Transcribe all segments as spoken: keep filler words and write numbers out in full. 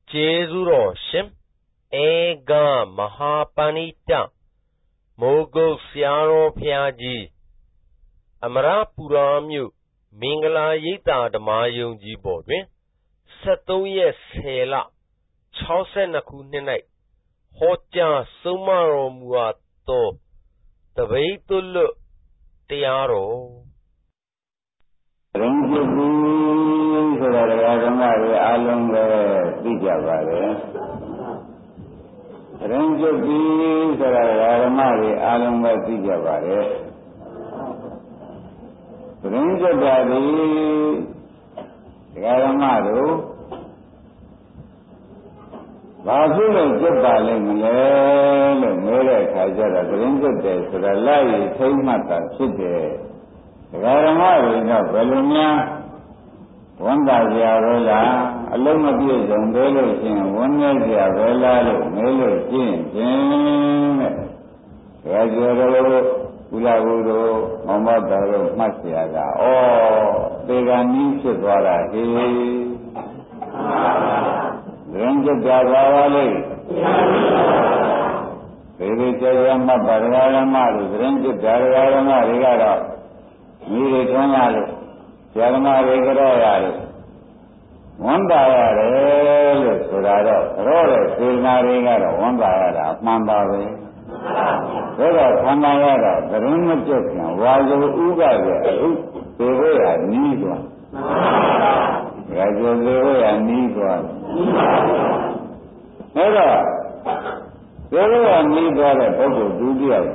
Jezuro Shim Ega Mahapanita Mogo Siaro Piaji Amara Puramyu Mingala Yita Damayung Jibodwin Satoye Sela Chause Nakunenai Hoja Sumaro Muato Taveitulu Tiaro Renjubi Sadaragari Alunga Dijabare Renjubi Sadaragari Alunga Dijabare Renjabari Garamaru Vasu Jabale Mele Mere Kajara Renjate Sadalai Taimata Sute Garamari no Belunia Wanda Javela, Aloma Biazon Belo Jin, one Javela, Melo Jin, Jin Rajaro, Ulaguro, Momadaro, Masiaga, oh, Begani Chivara, he Ranger Javale, Baby Jayama Barama, Ranger Jarama, Rigara. Mire Tonalo, Jarma Regara, one by Surado, Rode, Silna Regara, one by Mambawe. Whether Samayara, the room of Jokin, was Uga, the way I need one. Gradually, the way I need one. Never. The way I need one, a book of duty of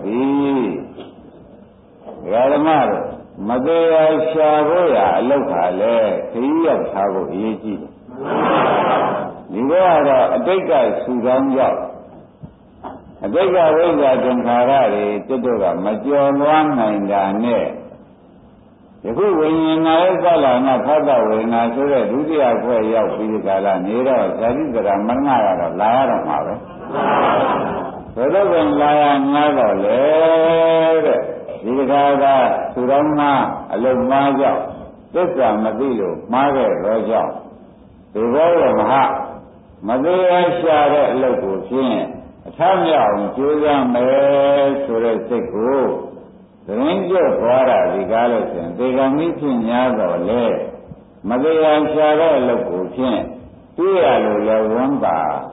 the Yaramar. Madea Shagoya, Lokale, Key of Sago Yiji. You are a Dega Sudanja. A Dega Vega Jankarari, Tudoga, Major one nine dane. The who when you know Gala, Natada, when I saw a duty of way of Pizicala, Nero, Sadidra, Manara, Lara Mare. So when Laya Nada, Vigada, Surama, Alamaja, Tessa Madilu, Mare Roja, the Royal Maha, Madea Shara Loku, Tamya, Julia May, Sure Seku, the Ranger Quara, the Galatian, they are meeting Yago Le, Madea Shara Loku, Tia Wamba.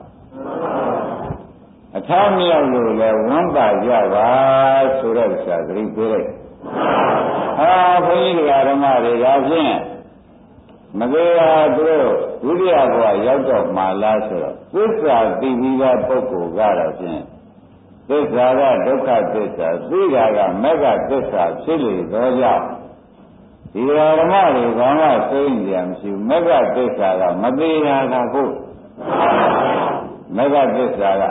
A time you will one by Java, Surasa, three period. Ah, for you, Aramari, Rajan. Madea Dro, Julia, Yago, Malasa. This are the Viva Poco, Garajan. This are Doka Tessa, Ziga, Mega Tessa, Chili, Roja. The Aramari, Rama, saying them, she Mega Tessa, Madea, Naku. Mega Tessa.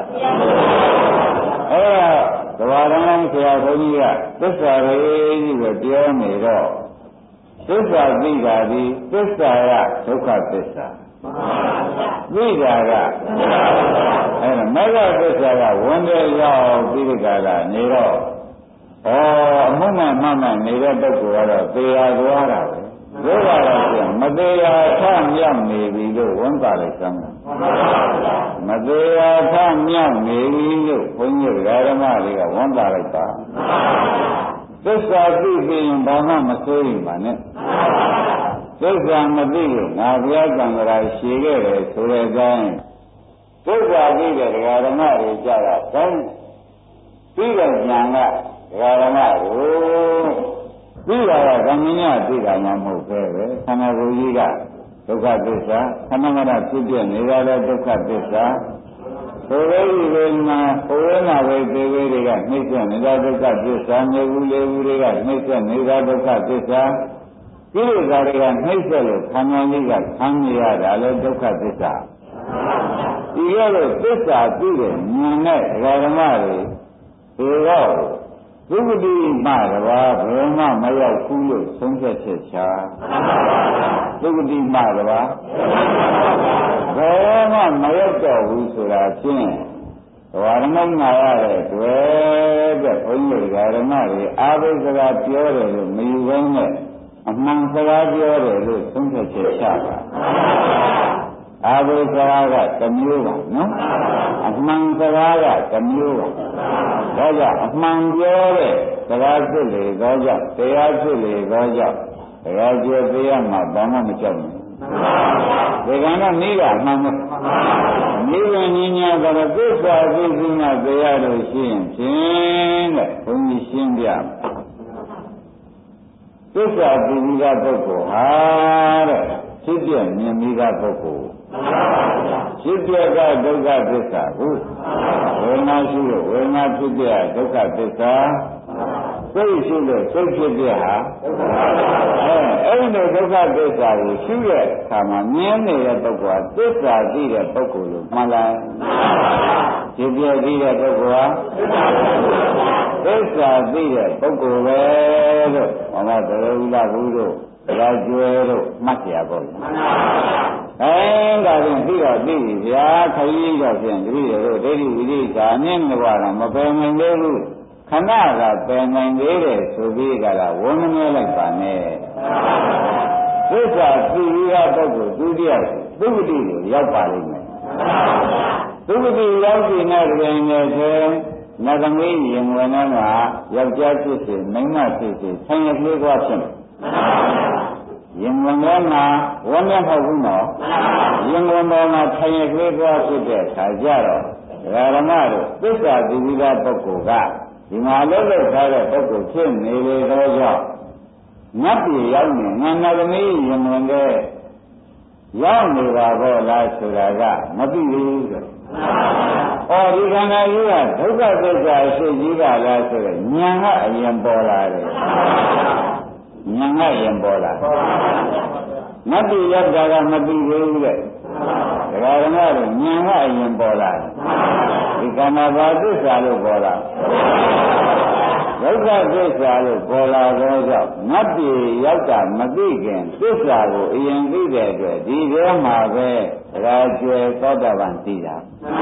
Eh, the Varan Kia, this are the dear Miro. This are Vigadi, this are Toka Tessa. Vigada. And Mega Tessa, one day y'all Vigada, Nero. Oh, Mama, Mama, Nero, they are Guara. Guara, Madea, Tam Yam, maybe, one by some. Madea Tam Yam, maybe, when you Garamari, one by this are being Bama Masuri, man. This are Madilu, now we are going to share so they're dying. This are the Garamari, Jara, then Peter Yanga, Garamari. Vira Gamina, Vira Mamu, Sanaruiga, Doka Desa, Sanamara Tibian, Nira Doka Desa. So very well, Poena, they very got Nation, Nira Doka Desa, Nebule, got Nation, Nira Doka Desa. Vira Nation, Kananiga, Kanya, Ale Doka Desa. The other Desa, Vira, Nune, Garamari, Vira. Who would be mad about Roma, Maya Kulu, Sunset? Who would be mad about Roma, Maya, who should have seen? Warman Maya, where the only Garamari, others are pure, me when among the Sunset. အာဘိစကားကတစ်မျိုးပါနော်အမှန်စကားကတစ်မျိုးပါဒါကြောင့်အမှန်ပြောတဲ့စကားဖြစ်လေသောကြောင့်တရားဖြစ်လေသောကြောင့်တရားကျယ်သေးရမှာဘာမှမကြောက်ဘူးဒီကံတော့နိကအမှန်ပဲနိဗ္ဗာန်ဉာဏ်ကတော့သစ္စာသိသိမှတရားလို့ရှိရင်ဖြင့်တဲ့ဘုန်းကြီးရှင်းပြသစ္စာသိပြီးသားပုဂ္ဂိုလ်ဟာတဲ့ဖြစ်ပြမြင်ပြီးသားပုဂ္ဂိုလ်ဖြစ်ပြကဒုက္ခသစ္စာကိုဝေဒနာရှိလို့ဝေဒနာဖြစ်ပြဒုက္ခသစ္စာစိတ်ရှိလို့စိတ်ဖြစ်ပြဟာအဲအဲ့ဒီဒုက္ခသစ္စာကိုရှိတဲ့အခါမှာမြင်နေတဲ့ပုဂ္ဂိုလ်ဟာသစ္စာသိတဲ့ပုဂ္ဂိုလ်လို့မှန်လားဖြစ်ပြသိတဲ့ပုဂ္ဂိုလ်ဟာသစ္စာသိတဲ့ပုဂ္ဂိုလ်ပဲလို့ဘာမှသရဝိလဘူးတို့တရားကျွဲတို့မှတ်ကြပါ့။အဲဒါဖြင့်သိတော့သိပြီဗျာခကြီးတော့ဖြင့်တတိယတို့ဒိဋ္ဌိဝိသိကာနင်းတော့မပယ်နိုင်သေးဘူးခဏကပယ်နိုင်သေးတယ်ဆိုပြီးကြတာဝန်းမနေလိုက်ပါနဲ့။သစ္စာသိပြီးသားပုဂ္ဂိုလ်သူတယောက်သုဂတိကိုရောက်ပါလိမ့်မယ်။သုဂတိရောက်ပြီးတဲ့တွင်လည်းနတ်သမီးရင်ဝင်ထဲမှာယောက်ျားဖြစ်စေမိန်းမဖြစ်စေဆင်းရဲကလေးသွားဖြစ်မယ်ရင်ဝင်ထဲမှာဝမ်းနဲ့မဟုတ်ဘူးနော်ရင်ဝင်ပေါ်မှာဆင်းရဲကလေးသွားဖြစ်တဲ့အခါကျတော့ဓမ္မတို့သစ္စာသိပြီးသားပုဂ္ဂိုလ်ကဒီမှာလုံးလုံးထားတဲ့ပုဂ္ဂိုလ်ဖြစ်နေလေတော့ကြောင့်ငတ်ပြေရောက်နေငါနတ်သမီးရင်ဝင်ထဲရောက်နေပါတော့လားဆိုတာကမသိဘူးတဲ့အော်ဒီခန္ဓာကြီးကဒုက္ခသစ္စာအရှိကြီးကလားဆိုတော့ဉာဏ်ကအရင်ပေါ်လာတယ်ဉာဏ်ကရင်ပေါ်လာမတ္တိယတ္တာကမသိသေးဘူးတဲ့ဒကာဓမ္မတို့ဉာဏ်ကအရင်ပေါ်လာဒီခန္ဓာဘာသစ္စာလို့ပေါ်လာဒုက္ခသစ္စာလို့ပေါ်လာသောကြောင့်မတ္တိရောက်တာမသိခင်သစ္စာကိုအရင်သိတဲ့အတွက်ဒီထဲမှာပဲဒကာကျွယ်သောတာပန်သိတာ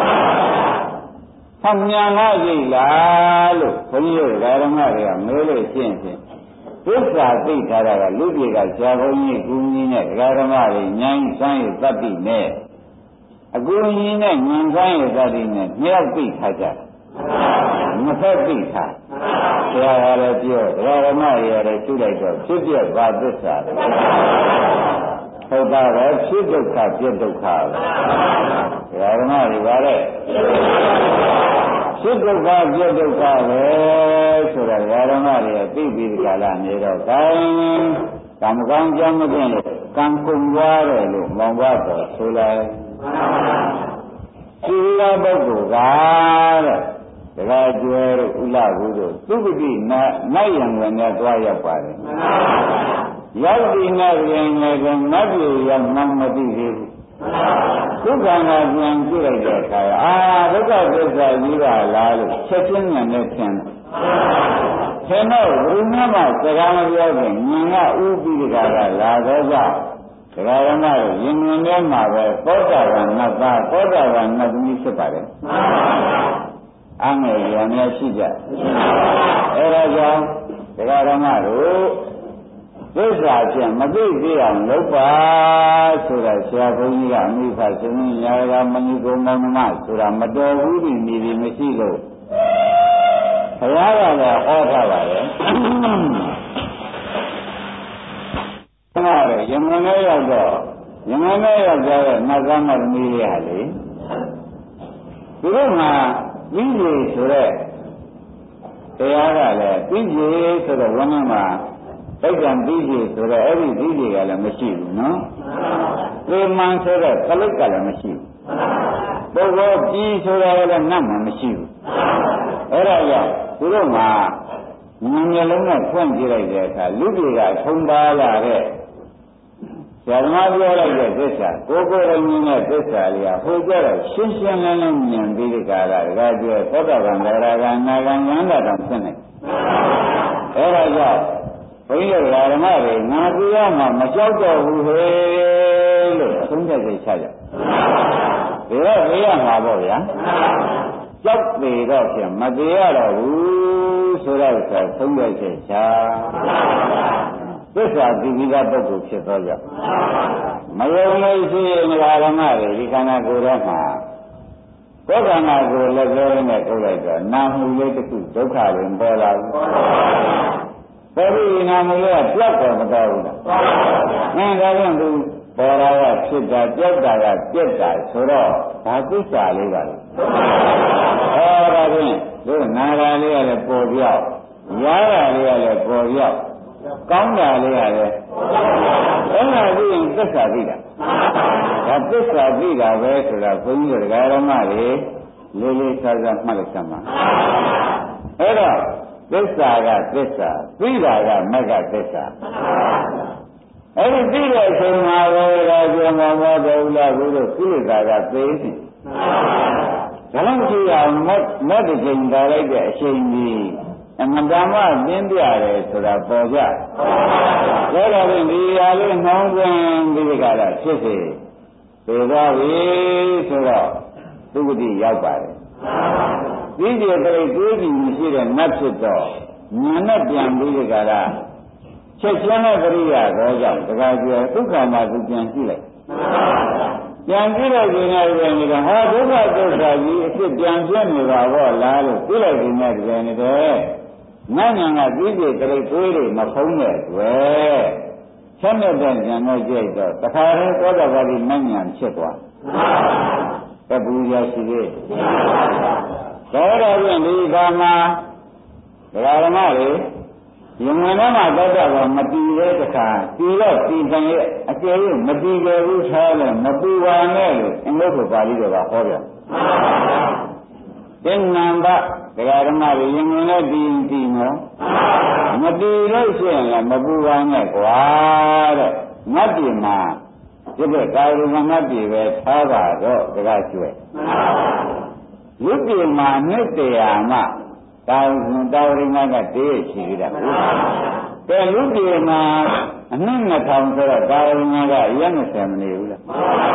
ဟောဉာဏ်ကရိပ်လားလို့ဘုန်းကြီးတို့ဓမ္မတွေကမေးလို့ရှင်းဖြင့်သစ္စာသိထားတာကလူပြေကဇာဘုန်းကြီးကူကြီးနဲ့ဓမ္မတွေဉာဏ်ဆိုင်ရသတ္တိနဲ့အကူကြီးနဲ့ဉာဏ်ဆိုင်ရသတ္တိနဲ့မြောက်သိထားကြတယ်မဖက်သိထားဆရာကလည်းပြောဓမ္မတွေလည်းရှုလိုက်တော့ဖြစ်ပြဘာသစ္စာလဲဟုတ်တာပဲဖြစ်ဒုက္ခပြဒုက္ခပဲဓမ္မတွေပါလေဖြစ်ဒုက္ခပြဒုက္ခပဲဆိုတာဓမ္မတွေသိပြီးဒီကလာနေတော့ကံကံကောင်းကြောင်းမသိလို့ကံကုန်သွားတယ်လို့မောင်ဘတော်ဆိုလိုက်ဒီလိုပုဂ္ဂိုလ်ကတဲ့တရားကျွဲတို့ဥလဘူးတို့သုဂတိနတ်နိုင်ရံဝင်နဲ့သွားရောက်ပါတယ်ရောက်ဒီနဲ့ရင်လည်းနတ်ပြည်ရောက်မှမသိသေးဘူးဒုက္ခနာပြန်ကြည့်လိုက်တဲ့အခါအာဒုက္ခသစ္စာကြီးပါလားလို့ချက်ချင်းဉာဏ်နဲ့ထင်တယ်ထင်တော့ဘုရားမစကားမပြောခင်ဉာဏ်ကဥပိဒကကလာတော့ကြောင့်ဒကာရမတို့ယင်ဉာဏ်ထဲမှာပဲသောတာပန်နတ်သားသောတာပန်နတ်သမီးဖြစ်ပါတယ်အငယ်ရံများရှိကြအဲဒါကြောင့်ဒကာရမတို့သစ္စာဖြင့်မသိသေးအောင်လုပ်ပါဆိုတာဆရာဘုန်းကြီးကအမိဖရှင်ကြီးရာဂမဏိကုံမောင်နှမဆိုတာမတော်ဘူးဒီနေပြီမရှိလို့ဘုရားကလည်းဟောထားပါတယ်။ဒါကရမန်နဲ့ရောက်တော့ရမန်နဲ့ရောက်ကြတဲ့နတ်သားမသမီးတွေဟာလေသူတို့မှာပြီးပြီဆိုတော့တရားကလည်းပြီးပြီဆိုတော့ဝန်းထဲမှာဒိဋ္ဌံပြီးပြီဆိုတော့အဲ့ဒီပြီးပြီကလည်းမရှိဘူးနော်။သေမန်ဆိုတော့ကလိတ်ကလည်းမရှိဘူး။ပုဂ္ဂိုလ်ကြီးဆိုတော့လည်းနတ်မှမရှိဘူး။အဲ့ဒါကြောင့်သူတို့မှာဉာဏ်မျက်လုံးနဲ့ဖွင့်ကြည့်လိုက်တဲ့အခါလူတွေကထုံပါလာတဲ့ဆရာသမားပြောလိုက်တဲ့သစ္စာကိုယ်ကိုယ်ရင်းနဲ့သစ္စာလေးကဟိုကြတော့ရှင်းရှင်းလင်းလင်းမြင်ပြီးဒီကလာဒါပြောသောတာပန်တရားကနာဂံဉာဏ်တော်ဖြစ်နေအဲ့ဒါကြောင့်ဘုန်းကြီးဓမ္မတွေငါပြရမှာမကြောက်တော့ဘူးဟဲ့လို့အဆုံးဖြတ်ချက်ချကြဒီတော့ပြရမှာပေါ့ဗျာကြောက်သေးတော့ဖြင့်မသေးရတော့ဘူးဆိုတော့ဆိုသုံးရချက်ချသစ္စာသိပြီးသားပုဂ္ဂိုလ်ဖြစ်သောကြောင့်မယုံလို့ရှိရင်ဓမ္မတွေဒီခန္ဓာကိုယ်ထဲမှာကိုယ်ခန္ဓာကိုယ်လည်းပြောရင်းနဲ့ထုတ်လိုက်တော့နာမှုလေးတစ်ခုဒုက္ခတွေပေါ်လာဘူးပေါ်ပြီးနာမှုလေးကပြတ်တယ်မတော်ဘူးလားအင်းဒါကြောင့်သူပေါ်လာကဖြစ်တာပြတ်တာကပြတ်တာဆိုတော့ဒါကိစ္စလေးပါလေအဲဒါဖြင့်တို့နာတာလေးကလည်းပေါ်ပြောက်ရားတာလေးကလည်းပေါ်ပြောက်ကောင်းတာလေးကလည်းအဲ့ဒါကြည့်ရင်သစ္စာသိတာဒါသစ္စာသိတာပဲဆိုတာဘုန်းကြီးတို့ဓမ္မတွေလေးလေးစားစားမှတ်လိုက်စမ်းပါအဲ့တော့သစ္စာကသစ္စာသိတာကမဂ္ဂသစ္စာအဲ့ဒီသိတဲ့အချိန်မှာပဲဒါကြောင့်မောမောဒေဝလာဘုရားကိလေသာကသိနေဒါလည်းကြည့်ရအောင်မတ်မတ်တစ်ချိန်ဒါလိုက်တဲ့အချိန်ကြီးအမှန်တမ်းသင်ပြတယ်ဆိုတာပေါ်ကြ။ဒါတော့ဒီဟာလေးနှောင်းသွင်းပြီးကြတာဖြစ်စေပြေသွားပြီဆိုတော့သုဂတိရောက်ပါတယ်။ဒီကျေတရိတွေးကြည့်မရှိတဲ့နတ်ဖြစ်တော့ဉာဏ်နဲ့ပြန်ပြီးကြတာချက်ချင်းတဲ့ပရိယာတော့ကြောင့်တခါကျဒုက္ခမှာသူပြန်ကြည့်လိုက်။ပြန်ကြည့်လိုက်ခြင်းနဲ့ပြန်နေတာဟာဒုက္ခသစ္စာကြီးအဖြစ်ပြန်ပြနေပါတော့လားလို့ကြည့်လိုက်ခြင်းနဲ့ပြန်နေတယ်။ငါညာကကြီးကြီးတရိပ်တွေးတွေမဖုံးတဲ့တွေ့ဆက်မဲ့တဲ့ဉာဏ်နဲ့ကြည့်တော့တခါတည်းသောတာပတိမဉ္ဇဉ်ဖြစ်သွားတပူရရှိသေးသောတာပန်ဒီကမှာဒကာဓမ္မတွေယမန်ထဲမှာသောတာပန်မတည်တဲ့တခါတည်တော့တည်တယ်ရဲ့အကျယ်ကြီးမတည်ကြဘူးထားလို့မပူပါနဲ့လို့အင်္ဂုတ္တပါဠိတော်ကဟောပြတင်နံပါဒကာဓမ္မတွေယင်ငင်နဲ့ဒီဒီနော်မတီလို့ရှိရင်လည်းမပူပါနဲ့ကွာတဲ့ငတ်ပြီမှာဒီဘက်ကာယကငတ်ပြီပဲထားပါတော့ဒကာကျွဲရုပ်ပြီမှာနှစ်တရာမှတာဝန်တာဝန်ကတည်းရှိကြတာတဲ့ရုပ်ပြီမှာအနှစ်နှစ်ထောင်ဆိုတော့တာဝန်ကရက်နှစ်ဆယ်မနေဘူးလား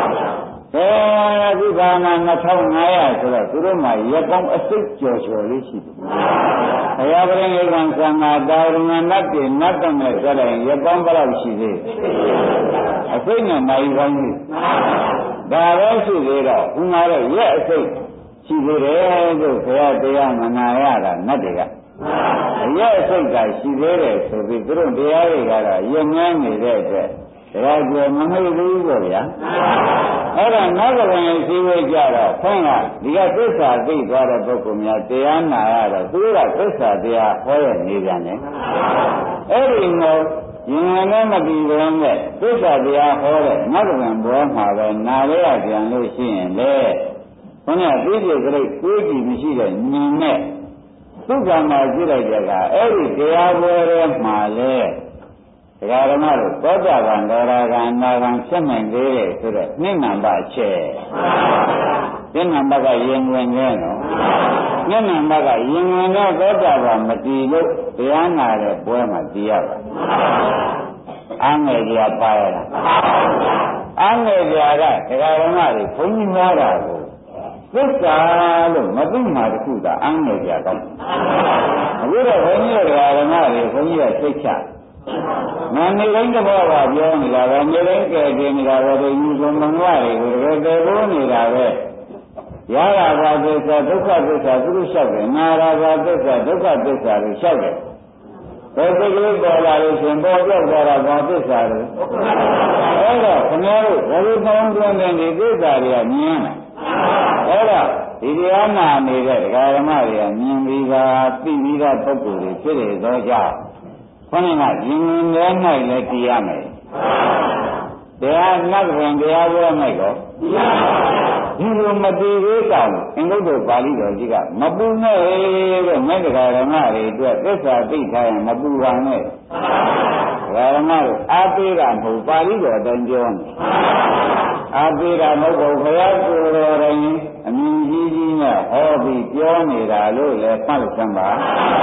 အဲဒီဘာနာနှစ်ထောင်ငါးရာဆိုတော့သူတို့မှရက်ပေါင်းအစိတ်ကျော်ကျော်လေးရှိတယ်။ဘုရားပရိနိဗ္ဗာန်သံဃာတာဝရဏနတ်တွေနတ်တော်နဲ့ကြလိုက်ရက်ပေါင်းဘယ်လောက်ရှိသေးအစိတ်နဲ့နိုင်ပေါင်းကြီးဒါပဲရှိသေးတော့ဘုရားရဲ့ရက်အစိတ်ရှိသေးတယ်လို့ဘုရားတရားမနာရတာနတ်တွေကရက်အစိတ်ကရှိသေးတယ်ဆိုပြီးသူတို့တရားတွေကတော့ရက်ငန်းနေတဲ့အတွက်ဒါကြမမေ့ဘူးပေါ့ဗျာအဲ့ဒါနောက်ကဝင်ရှိဝေးကြတော့ခွန်းကဒီကသစ္စာသိသွားတဲ့ပုဂ္ဂိုလ်များတရားနာရတော့သူကသစ္စာတရားဟောရနေပြန်တယ်အဲ့ဒီတော့ရင်ငယ်နဲ့မပြီးဘဲနဲ့သစ္စာတရားဟောတဲ့နောက်ကဝင်ဘောမှာပဲနာရရပြန်လို့ရှိရင်လေခွန်းကသိပြကြိတ်ကိုးကြည့်မရှိတဲ့ညီနဲ့သုခမှာကြည့်လိုက်ကြကအဲ့ဒီတရားပွဲထဲမှာလေဒကာဓမ္မတို့သောတာပန်ဒေါရဂံအနာဂံဖြစ်နိုင်သေးတယ်ဆိုတော့နိမ္မန္တချက်နိမ္မန္တကယင်ဝင်နေနော်နိမ္မန္တကယင်ဝင်တော့သောတာပန်မတည်လို့တရားနာတဲ့ပွဲမှာတည်ရပါအားငယ်ကြပါရလားအားငယ်ကြကဒကာဓမ္မတွေဘုန်းကြီးများတာကိုသစ္စာလို့မသိမှတခုသာအားငယ်ကြကောင်းအခုတော့ဘုန်းကြီးတို့ဒကာဓမ္မတွေဘုန်းကြီးကသိချမနေတိုင်းတဘောကပြောနေတာပဲနေတိုင်းကဲကျင်နေတာပဲဒီယူဆုံးမငွားတွေကိုတကယ်သေးလို့နေတာပဲရတာကသစ္စာဒုက္ခသစ္စာသူတို့လျှောက်တယ်နာရာကသစ္စာဒုက္ခသစ္စာတွေလျှောက်တယ်ဘယ်စိတ်ကလေးပေါ်လာလို့ရှင်ပေါ်ပြောက်သွားတာဘာသစ္စာလဲအဲ့တော့ခင်ဗျားတို့ဘယ်လိုပေါင်းတွန်းတဲ့ဒီသစ္စာတွေကမြင်ရလဲအဲ့တော့ဒီတရားနာနေတဲ့ဒကာဓမ္မတွေကမြင်ပြီးတာသိပြီးတာပုဂ္ဂိုလ်တွေဖြစ်နေသောကြောင့်ခေါင်းကရင်ငင်းထဲ၌လည်းတည်ရမယ်တရားနတ်ဝင်တရားပွဲ၌ကောဒီလိုမတည်သေးတောင်အင်္ဂုတ္တပါဠိတော်ကြီးကမပူနဲ့တဲ့မြတ်တရားဓမ္မတွေအတွက်သစ္စာသိထားရင်မပူပါနဲ့ဓမ္မတို့အားပေးတာမဟုတ်ပါဠိတော်တန်ပြောနေအားပေးတာမဟုတ်ဘူးဘုရားကိုယ်တော်တိုင်အမြင်ကြီးကြီးနဲ့ဟောပြီးပြောနေတာလို့လည်းမှတ်လို့စမ်းပါ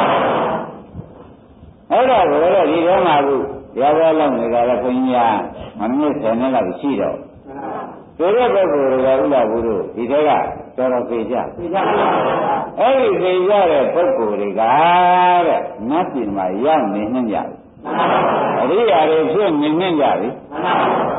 အဲ့ဒါကိုလည်းဒီထဲမှာခုတရားပွဲလောက်နေတာလည်းခွန်ကြီးကမနစ်ဆယ်နှစ်လောက်ရှိတော့ဒီတဲ့ပုဂ္ဂိုလ်တွေကဥလာဘူးတို့ဒီထဲကတော်တော်သိကြသိကြပါအဲ့ဒီသိကြတဲ့ပုဂ္ဂိုလ်တွေကတဲ့နတ်ပြည်မှာရောက်နေနှင်းကြပြီအရိယာတွေဖြစ်နေနှင်းကြပြီ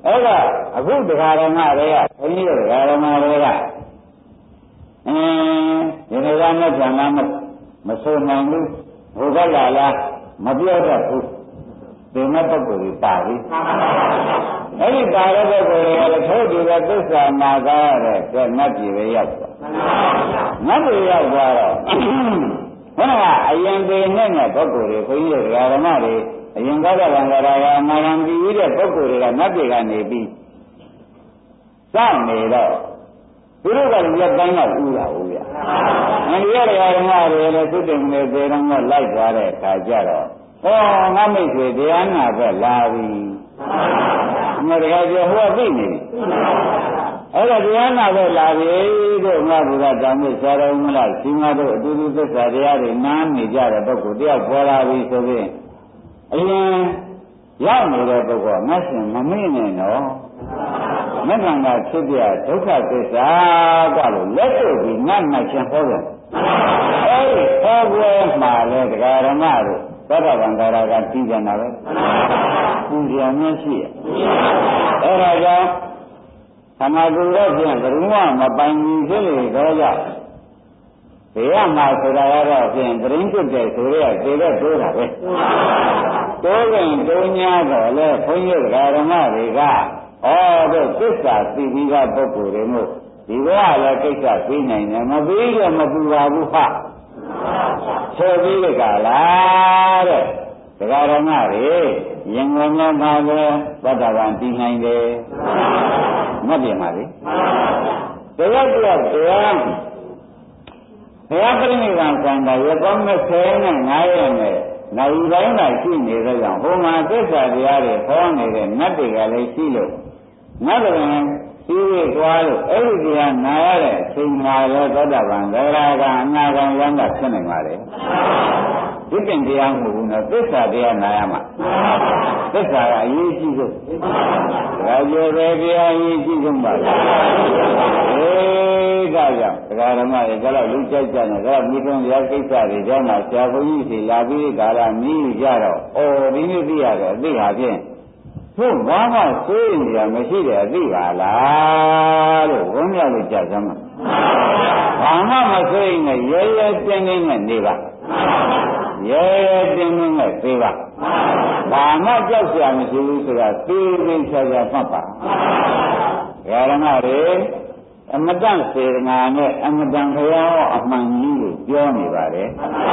အဲ့ဒါအခုတရားဓမ္မတွေကဘုန်းကြီးတို့တရားဓမ္မတွေကအင်းဒီနေ့ကနဲ့ပြန်လာမမဆိုနိုင်ဘူးဘုရားလာလားမပြောတတ်ဘူးဒီမဲ့ပုဂ္ဂိုလ်ကြီးပါပြီအဲ့ဒီပါတဲ့ပုဂ္ဂိုလ်တွေကထို့ဒီကသစ္စာနာကားရတဲ့ကဲနတ်ပြည်ပဲရောက်သွားနတ်ပြည်ရောက်သွားတော့ဘုရားအရင်ပေနဲ့နဲ့ပုဂ္ဂိုလ်တွေဘုန်းကြီးတို့ဓမ္မတွေအရင်ကားတဲ့ဗန္ဒရာကအမှန်တန်ပြီးတဲ့ပုဂ္ဂိုလ်တွေကနတ်ပြည်ကနေပြီးစောင့်နေတော့သူတို့ကလည်းလက်ပိုင်းကဥလာဦးရ။အဲဒီရတဲ့ဓမ္မတွေလည်းသုတ္တန်တွေပေတော့လိုက်သွားတဲ့အခါကျတော့ဟောငါမိတ်ဆွေတရားနာပဲလာပြီ။ငါတရားပြောဟောသိနေပြီ။အဲ့ဒါတရားနာပဲလာပြီတို့ငါဘုရားတောင်းလို့ဆရာတော်မလားရှင်မတို့အတူတူသစ္စာတရားတွေနားနေကြတဲ့ပုဂ္ဂိုလ်တယောက်ပေါ်လာပြီဆိုရင်အရင်ရောက်နေတဲ့ပုဂ္ဂိုလ်ငါရှင်မမေ့နဲ့နော်မက္ကံကဖြစ်ပြဒုက္ခသစ္စာကလို့လက်တွေ့ပြီးငတ်မှချင်းဟောတယ်အဲဒီဟောပွဲမှာလဲတရားဓမ္မတို့သောတာပန်တရားကသိကြတာပဲပူဇော်မျက်ရှိရအဲဒါကြောင့်သမာဓိတော့ဖြင့်ဘယ်သူမှမပိုင်ဘူးဖြစ်လေတော့ကြောင့်ဘေးရမှာဆိုတာကတော့ဖြင့်တရင်ကျွတ်တယ်ဆိုရဲတေတော့တိုးတာပဲတိုးရင်တိုးညာတော့လဲဘုန်းကြီးတရားဓမ္မတွေကဩတို့သစ္စာသိပြီးသားပုဂ္ဂိုလ်တွေမို့ဒီဘဝလည်းကိစ္စပြီးနိုင်တယ်မပြီးတော့မပူပါဘူးဟာဆိုပြီးကြလားတဲ့တရားဓမ္မတွေရင်ဝင်များမှာပဲသတ္တဗံပြီးနိုင်တယ်မပြင်းပါလေတရားတရားတရားဘုရားပြိဋိဘံဆံတာရကောင်းမဲ့ဆယ်နဲ့ငါးရက်နဲ့နိုင်တိုင်းနိုင်ရှိနေတဲ့ကြောင့်ဟိုမှာသစ္စာတရားတွေဟောနေတဲ့နတ်တွေကလည်းရှိလို့နတ်တွေကရှိရသွားလို့အဲ့ဒီတရားနာရတဲ့အချိန်မှာလည်းသောတာပန်သရဂံအနာဂံဝန္တာဖြစ်နိုင်ပါလေဒီပင်တရားမဟုတ်ဘူးနော်သစ္စာတရားနာရမှာသစ္စာကအရေးကြီးဆုံးဒါကြောင့်ပဲတရားအရေးကြီးဆုံးပါလေအေးဒါကြောင့်တရားဓမ္မတွေကတော့လူကြိုက်ကြတယ်ဒါကမိကုံတရားကိစ္စတွေထဲမှာဆရာဘုန်းကြီးတွေလာပြီးဒါကမြည်ကြတော့အော်ဒီနေ့သိရတယ်အသိဟာဖြင့်ဟုတ်ဘာမှသိရမရှိတဲ့အသိပါလားလို့ဘုန်းကြီးတို့ကြားစမ်းမှာဘာမှမသိနဲ့ရဲရဲတင်းတင်းနဲ့နေပါရဲရဲတင်းတင်းနဲ့သိပါဘာမှကြောက်စရာမရှိဘူးဆိုတာသိသိချာချာမှတ်ပါဓမ္မတွေအမတန်စေတနာနဲ့အမတန်ခရောအမှန်ကြီးကိုပြောနေပါတယ်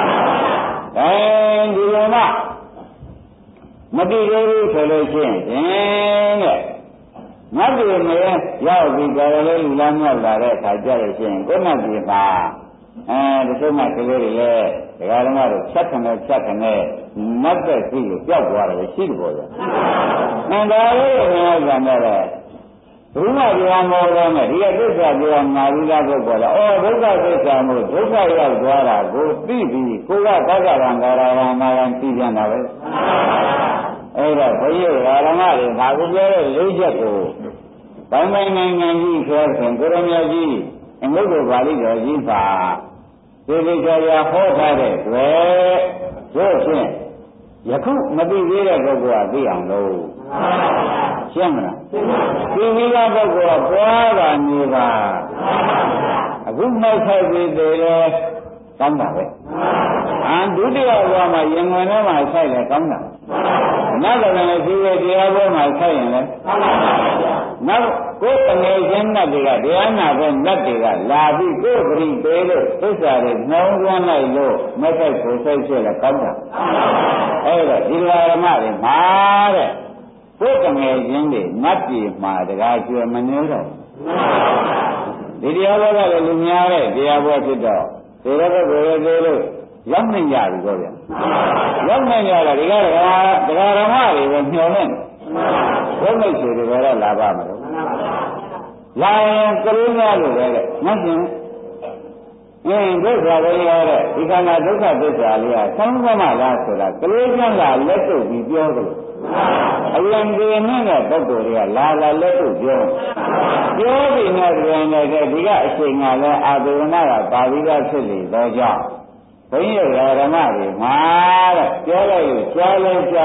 အဲဒီလိုမှမတည်သေးဘူးဆိုလို့ရှိရင်တဲ့ငါတို့မရရောက်ပြီးကြရလေးလူလမ်းမြောက်လာတဲ့အခါကျလို့ရှိရင်ကိုယ်နဲ့ဒီပါအဲဒီလိုမှကလေးတွေလည်းဒကာဓမ္မတို့ဖြတ်ခနဲ့ဖြတ်ခနဲ့မတ်တဲ့စီကိုပျောက်သွားတယ်ရှိတယ်ပေါ့ဗျာ။အဲဒါလေးကိုပြောကြတယ်ဘုရားတရားမောတော့နဲ့ဒီကသစ္စာတရားနာပြီးသားပုဂ္ဂိုလ်ကအော်ဒုက္ခသစ္စာမို့ဒုက္ခရောက်သွားတာကိုသိပြီးကိုကသက္ကရံကာရဝံနာရံသိကြတာပဲအဲ့ဒါဘုရားဓမ္မတွေဘာကိုပြောတဲ့လေးချက်ကိုဘိုင်းဘိုင်းနိုင်ငံကြီးဆိုရင်ကိုရမကြီးအငုတ်တော်ပါဠိတော်ကြီးပါသေသေးချာချာဟောထားတဲ့တွေ့တို့ဖြင့်ယခုမသိသေးတဲ့ပုဂ္ဂိုလ်ကသိအောင်လို့ရှင်းမလားသိပြီးသားပုဂ္ဂိုလ်ကပွားတာနေပါအခုနောက်ဆိုင်ပြီးသေးတယ်ကောင်းတာပဲအန်ဒုတိယဘဝမှာရင်ဝင်ထဲမှာဆိုင်တယ်ကောင်းတာနတ်ကလည်းရှိတဲ့တရားဘဝမှာဆိုင်ရင်လည်းနောက်ကိုယ်တငယ်ချင်းနတ်တွေကတရားနာတဲ့နတ်တွေကလာပြီးကိုယ်ပရိပေလို့သစ္စာတွေနှောင်းသွန်းလိုက်လို့မဆိုင်ကိုဆိုင်ဖြစ်လဲကောင်းတာအဲ့ဒါဒီဓမ္မတွေမှာတဲ့ကိုယ်တငယ်ချင်းတွေနတ်ပြည်မှာတရားကျွယ်မနေတော့ဒီတရားဘောကလည်းလူများတဲ့တရားဘောဖြစ်တော့ဒီလိုပဲကိုယ်သေးလို့ရောက်နေကြပြီပေါ့ဗျာရောက်နေကြတာဒီကတရားတရားဓမ္မတွေပဲညှော်နေဘုမိတ်ဆွေတွေကတော့လာပါမလို့လာရင်ကလေးများလို့ပဲတဲ့မဟုတ်ရင်အင်းဒုက္ခဝိရတဲ့ဒီကံကဒုက္ခသစ္စာလေးကသုံးခမလားဆိုတာကလေးများကလက်ထုတ်ပြီးပြောတယ်အရင်ကနေတဲ့ပုဂ္ဂိုလ်တွေကလာလာလက်ထုတ်ပြောပြောပြီးနေတယ်နဲ့ဒီကအချိန်ကလည်းအာသေဝနာကပါဠိကဖြစ်နေတော့ကြောင့်ဘုန်းကြီးဓမ္မတွေမှာတဲ့ပြောလိုက်လို့ကြားလဲကြားလို့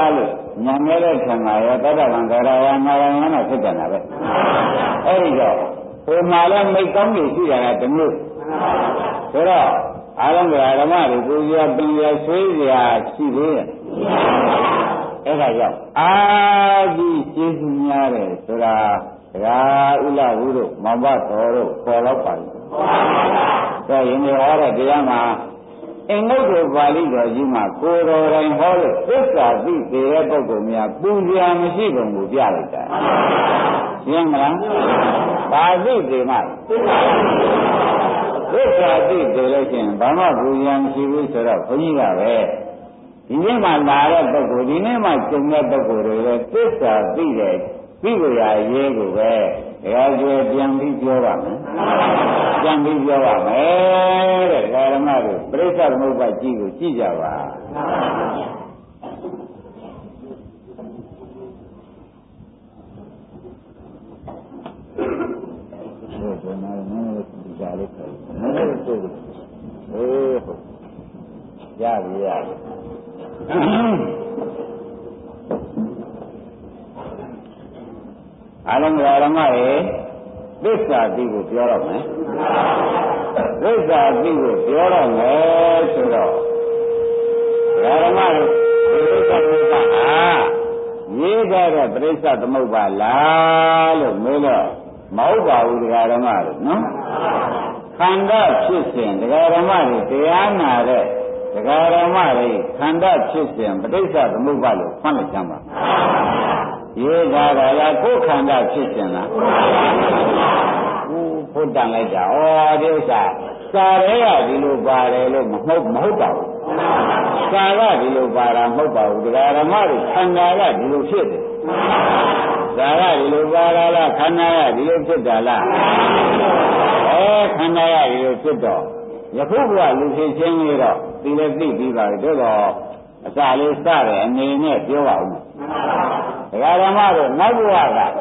ညာမဲတဲ့ဆံဃာရောတတ္တဗံဂရဝနာဝယနာဖြစ်တယ်လားပဲအဲ့ဒီတော့ဟိုမှာလည်းမိတ်ကောင်းကြီးရှိတာကတမျိုးဆိုတော့အားလုံးကဓမ္မတွေကိုရပင်ရဆွေးစရာရှိသေးရဲ့အဲ့ဒါကြောင့်အာကြီးကျေးဇူးများတယ်ဆိုတာဒါကဥလဟုတို့မောင်ဘတော်တို့ခေါ်တော့ပါလိမ့်ဆိုရင်ဒီဟောတဲ့တရားမှာအင်္ဂုတ္တပါဠိတော်ကြီးမှာကိုယ်တော်တိုင်ဟောလို့သစ္စာသိတဲ့ပုဂ္ဂိုလ်များပူဇော်မရှိပုံကိုပြလိုက်တာရှင်းမလားပါဠိတွေမှာသစ္စာသိတယ်လို့ရှိရင်ဘာမှပူဇော်မရှိဘူးဆိုတော့ဘုန်းကြီးကပဲဒီနေ့မှလာတဲ့ပုဂ္ဂိုလ်ဒီနေ့မှကျုံတဲ့ပုဂ္ဂိုလ်တွေလည်းသစ္စာသိတယ်ပြီးကိုရရေးကိုပဲတရားကျွဲပြန်ပြီးပြောပါမယ်ပြန်ပြီးပြောပါမယ်တဲ့ဓမ္မတို့ပြိဿသမုပ္ပါကြီးကိုကြည့်ကြပါဘုရားနာမည်ကိုကြားလိုက်တယ်နည်းနည်းဆိုအေးဟုတ်ရပြီရပြီအလုံးစုံဓမ္မတွေသစ္စာသိကိုပြောတော့မယ်သစ္စာသိကိုပြောတော့မယ်ဆိုတော့ဓမ္မတွေသစ္စာသမုပ္ပါဟာရေးကြတဲ့ပရိစ္ဆသမုပ္ပါလားလို့မေးတော့မဟုတ်ပါဘူးဓမ္မတွေနော်ခန္ဓာဖြစ်စဉ်ဓမ္မတွေတရားနာတဲ့ဓမ္မတွေခန္ဓာဖြစ်စဉ်ပရိစ္ဆသမုပ္ပါလို့ဖွင့်လိုက်ကြပါရေးတာကလည်းကိုယ်ခန္ဓာဖြစ်စဉ်လားဘုဒ္ဓံလိုက်တာဩဒီဥစ္စာစာရဲကဒီလိုပါတယ်လို့မဟုတ်မဟုတ်ပါဘူးစာကဒီလိုပါတာမဟုတ်ပါဘူးဒကာဓမ္မတွေခန္ဓာကဒီလိုဖြစ်တယ်စာကဒီလိုပါတာလားခန္ဓာကဒီလိုဖြစ်တာလားအဲခန္ဓာကဒီလိုဖြစ်တော့ယခုဘုရားလူဖြစ်ချင်းလေးတော့ဒီလည်းသိပြီးပါပြီတို့တော့အစာလေးစတယ်အနေနဲ့ပြောပါဦးဒကာဓမ္မတို့နောက်ဘဝ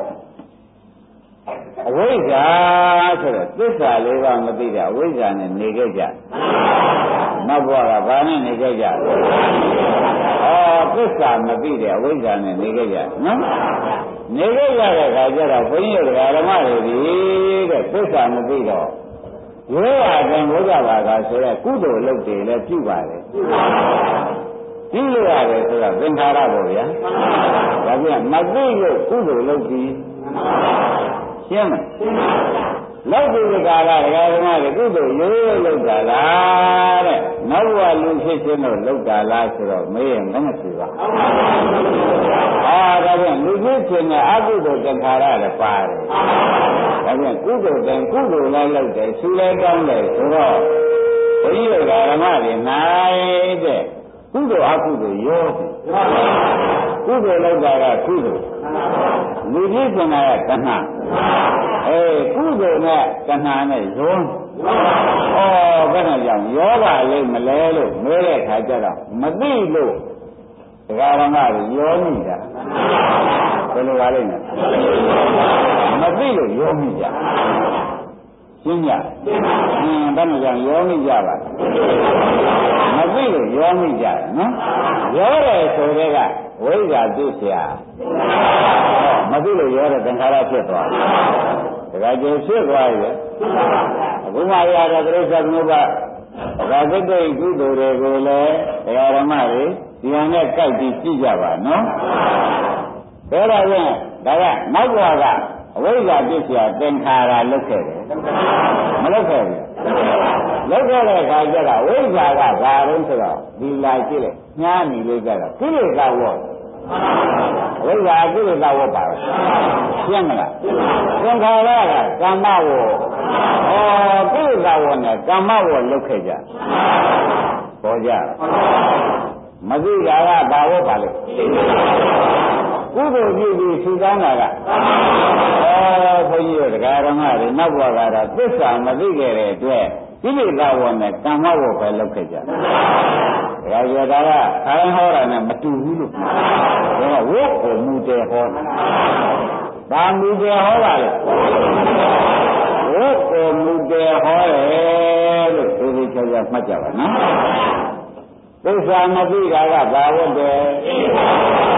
ကအဝိဇ္ဇာဆိုတော့သစ္စာလေးပါးမသိတာအဝိဇ္ဇာနဲ့နေခဲ့ကြနောက်ဘဝကဘာနဲ့နေခဲ့ကြဩသစ္စာမသိတဲ့အဝိဇ္ဇာနဲ့နေခဲ့ကြနော်နေခဲ့ကြတဲ့အခါကျတော့ဘုန်းကြီးတို့ဓမ္မတွေဒီတဲ့သစ္စာမသိတော့ရိုးရာကံဘုရားဘာသာဆိုတဲ့ကုသိုလ်လုပ်တွေလည်းပြုပါတယ်ပြုလို့ရတယ်ဆိုတော့သင်္ခါရပေါ့ဗျာဒါပြန်မသိလို့ကုသိုလ်လုပ်ပြီးရှင်းမလောက်ဒီကာလဒကာဓမ္မတွေကုသိုလ်ရိုးရိုးလုပ်တာလားတဲ့နောက်ဘဝလူဖြစ်ခြင်းလို့လုပ်တာလားဆိုတော့မေးရင်မမသိပါအာဒါပြန်လူဖြစ်ခြင်းနဲ့အကုသိုလ်သင်္ခါရလည်းပါတယ်ဒါပြန်ကုသိုလ်တိုင်းကုသိုလ်လည်းလုပ်တယ်ဆူလည်းတောင်းတယ်ဆိုတော့ဘုန်းကြီးတို့ဓမ္မတွေနိုင်တဲ့ကုသိုလ်အကုသိုလ်ရောကုသိုလ်လုပ်တာကကုသိုလ်လူကြီးကျင်တာကတဏှာအဲကုသိုလ်နဲ့တဏှာနဲ့ရောဩဘယ်နဲ့ကြောင့်ယောဂလေးမလဲလို့မေးတဲ့ခါကျတော့မသိလို့ဒကာရမတွေရောမိတာဘယ်လိုပါလိမ့်မယ်မသိလို့ရောမိကြရှင်းကြအင်းဘယ်နဲ့ကြောင့်ရောမိကြပါမသိလို့ရောမိကြတယ်နော်ရောတယ်ဆိုတဲ့ကဝိဇ္ဇာသိเสียမသိလို့ရောတဲ့သင်္ခါရဖြစ်သွားတယ်ဒါကြိုဖြစ်သွားရဲ့အခုမှရတဲ့ပြိဿသမုပ္ပါဒါသတ္တိကုသိုလ်တွေကိုလည်းဒကာဓမ္မတွေဒီဟာနဲ့ကြိုက်ပြီးကြည့်ကြပါနော်ဒါတော့ရင်ဒါကနောက်ဘဝကအဝိဇ္ဇာသိเสียသင်္ခါရလုတ်ခဲ့တယ်မလုတ်ခဲ့ဘူးလုတ်ခဲ့တဲ့အခါကျတော့ဝိဇ္ဇာကဘာလို့ဆိုတော့ဒီလာကြည့်လိုက်ညားနေလို့ကြတော့ကိလေသာဝေါ်ဝိဇ္ဇာကိလေသာဝေါ်ပါလားရှင်းမလားသင်္ခါရကကမ္မဝေါ်ဩကိလေသာဝေါ်နဲ့ကမ္မဝေါ်လုတ်ခဲ့ကြပေါ်ကြမသိတာကဘာဝေါ်ပါလဲကုသိုလ်ပြုပြီးထူကောင်းတာကဩဘုန်းကြီးတို့တရားဓမ္မတွေနောက်ဘဝကတော့သစ္စာမသိခဲ့တဲ့အတွက်ကိလေသာဝေါ်နဲ့ကမ္မဝေါ်ပဲလုတ်ခဲ့ကြဒါကြတာကခိုင်းဟောတာနဲ့မတူဘူးလို့ဒါကဝို့ကိုမူတယ်ဟောဘာမူတယ်ဟောပါလဲဝို့ကိုမူတယ်ဟောတယ်လို့ဒီလိုကြောက်ရမှတ်ကြပါနော်သစ္စာမသိတာကဘာဝတ်တယ်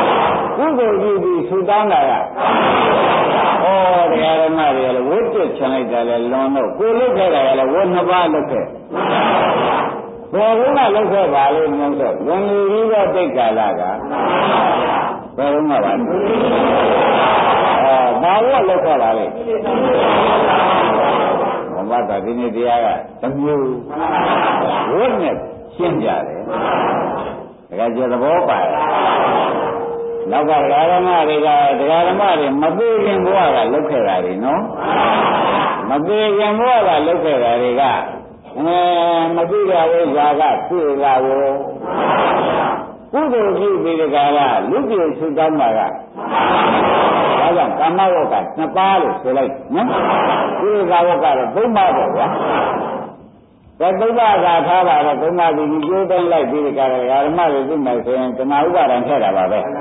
ကုသိုလ်ပြုပြီးဆူတောင်းတာကဩတရားဓမ္မတွေလည်းဝတ်ကျွတ်ချင်လိုက်တယ်လေလွန်တော့ကိုလုတ်ခဲ့တာလည်းဝတ်နှစ်ပါးလုတ်ခဲ့ဘယ်ဘုရားလုတ်ခဲ့ပါလိမ့်မလို့လွန်လူကြီးတော့တိတ်ကာလကဘယ်ဘုရားပါလဲဘာဝလုတ်ခဲ့ပါလိမ့်ဘုရားဒီနေ့တရားကတမျိုးဝတ်နဲ့ရှင်းကြတယ်တကယ်ကျသဘောပါတယ်နောက်ကဒကာဓမ္မတွေကဒကာဓမ္မတွေမသေးခင်ဘုရားကလုတ်ခဲ့တာတွေနော်မသေးခင်ဘုရားကလုတ်ခဲ့တာတွေကအဲမသိကြဝိဇ္ဇာကသိလာရောကုသိုလ်ပြုပြီးဒကာကလူပြည့်စုတောင်းမှာကဒါကြောင့်ကာမဝကနှစ်ပါးလို့ဆိုလိုက်နော်ကုသိုလ်ဝကကတော့သုံးပါးပေါ့ဗျာဘယ်သုံးပါးကထားတာတော့သုံးပါးဒီကျိုးတိုင်းလိုက်ပြီးဒကာဓမ္မတွေသိမယ်ဆိုရင်တဏှာဥပါဒံထည့်တာပါပဲ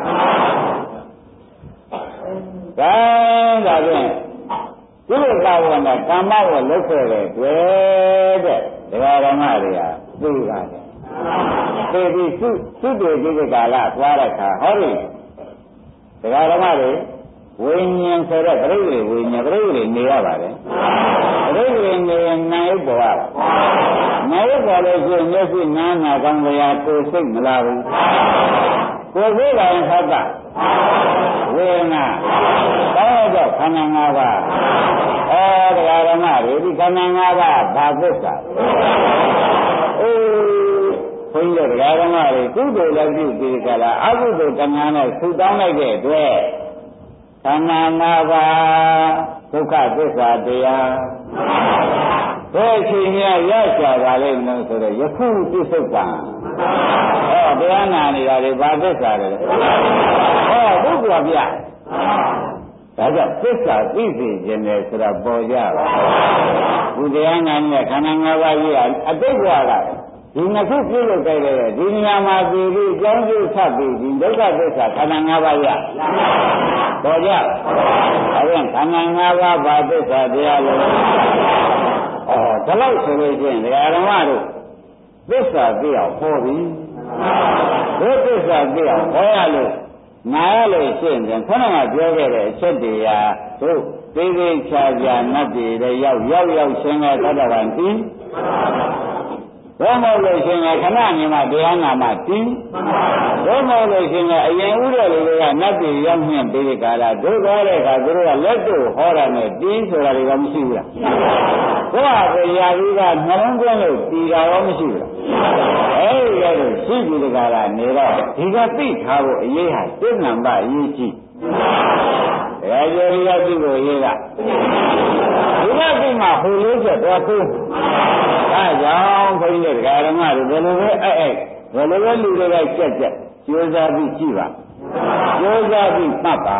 ဒါဒါဖြင့်ကုသိုလ်ဝကနဲ့ကာမဝကလုတ်ခဲ့တဲ့တွေ့တဲ့ဒကာဓမ္မတွေကသိပါတယ်သိပြီးသုသုတေတိကကာလသွားတဲ့အခါဟောဒီဒကာဓမ္မတွေဝိညာဉ်ဆိုတဲ့ပြိဋိဝိညာဉ်ပြိဋိနေရပါတယ်ပြိဋိနေနိုင်ပေါ်ရနိုင်ပေါ်လို့ရှိရင်မျက်စိနားနာကောင်းကြရကိုယ်စိတ်မလားဘူးကိုယ်စိတ်ကရင်သတ်တာဝေဒနာတောင်းတော့ခန္ဓာ၅ပါးဩတရားဓမ္မတွေဒီခန္ဓာ၅ပါးဘာသစ္စာအေးဘုန်းကြီးတရားဓမ္မတွေကုသိုလ်လည်းပြုပြီးကြလားအကုသိုလ်တဏှာနဲ့ဆူတောင်းလိုက်တဲ့အတွက်ခန္ဓာ၅ပါးဒုက္ခသစ္စာတရားဘယ်အချိန်များရရှာပါလိမ့်မလို့ဆိုတော့ယခုပြစ္ဆုတ်ကံဟောတရားနာနေတာတွေဘာသစ္စာလဲဟောဘုရားဗျာဒါကြောင့်သစ္စာသိသိခြင်းနဲ့ဆိုတာပေါ်ကြပါဘုရားနာနဲ့ခန္ဓာ၅ပါးကြီးအတိတ်ဘဝကဒီနှစ်ခုပြုလုပ်ကြတဲ့ဒီနေရာမှာဒီဒီအကြောင်းကျဆက်ပြီးဒီဒုက္ခသစ္စာခန္ဓာ၅ပါးရပေါ်ကြအဲဒါခန္ဓာ၅ပါးဘာသစ္စာတရားလဲဩဒါလို့ဆိုလို့ချင်းဒကာဓမ္မတို့သစ္စာသိအောင်ဟောပြီဘုသစ္စာသိအောင်ဟောရလို့နာရလို့ရှင်းတယ်ခဏကပြောခဲ့တဲ့အချက်တရားတို့သေးသေးချာချာနတ်တွေလည်းရောက်ရောက်ရောက်ရှင်းတဲ့သတ္တဝါသိဘုံမလို့ရှင်ကခဏနေမှတရားနာမှသိဘုံမလို့ရှင်ကအရင်ဥရလူတွေကနတ်ပြည်ရောက်နှင့်ပြီးဒီကာလဒုက္ခတဲ့အခါသူတို့ကလက်တို့ဟောတာနဲ့တင်းဆိုတာတွေကမရှိဘူးလားဘုရားကိုရာကြီးကနှလုံးသွင်းလို့တီတာရောမရှိဘူးလားအဲဒီကဲရှိပြီးဒီကာလနေတော့ဒီကသိထားဖို့အရေးဟာစိတ်နံပါတ်အရေးကြီးတရားကျော်ရည်ကိုရေးကဒီကသိမှဟိုလေးချက်တော့သိအဲကြောင့်ဘုန်းကြီးတရားဓမ္မတွေဘယ်လိုပဲအဲ့အဲ့ဘယ်လိုပဲလူတွေကကြက်ကြက်ကြိုးစားပြီးကြည့်ပါကြိုးစားပြီးမှတ်ပါ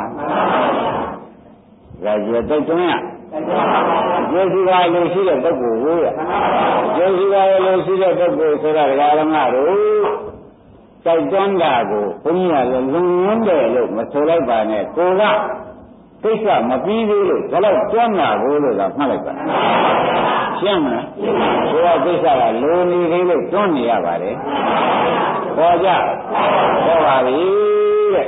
ဒါကြွယ်တိုက်တွန်းရကျိုးစီပါလို့ရှိတဲ့ပုဂ္ဂိုလ်ကိုရကျိုးစီပါလို့ရှိတဲ့ပုဂ္ဂိုလ်ဆိုတာတရားဓမ္မတို့တိုက်တွန်းတာကိုဘုန်းကြီးကလည်းလုံဝန်းတယ်လို့မဆိုလိုက်ပါနဲ့ကိုကကိစ္စမပြီးသေးလို့ဒါတော့တွန်းတာကိုလို့သာမှတ်လိုက်ပါရှင်းမလားကိုကကိစ္စကလိုနေသေးလို့တွန်းနေရပါတယ်ပေါ်ကြပေါ်ပါပြီတဲ့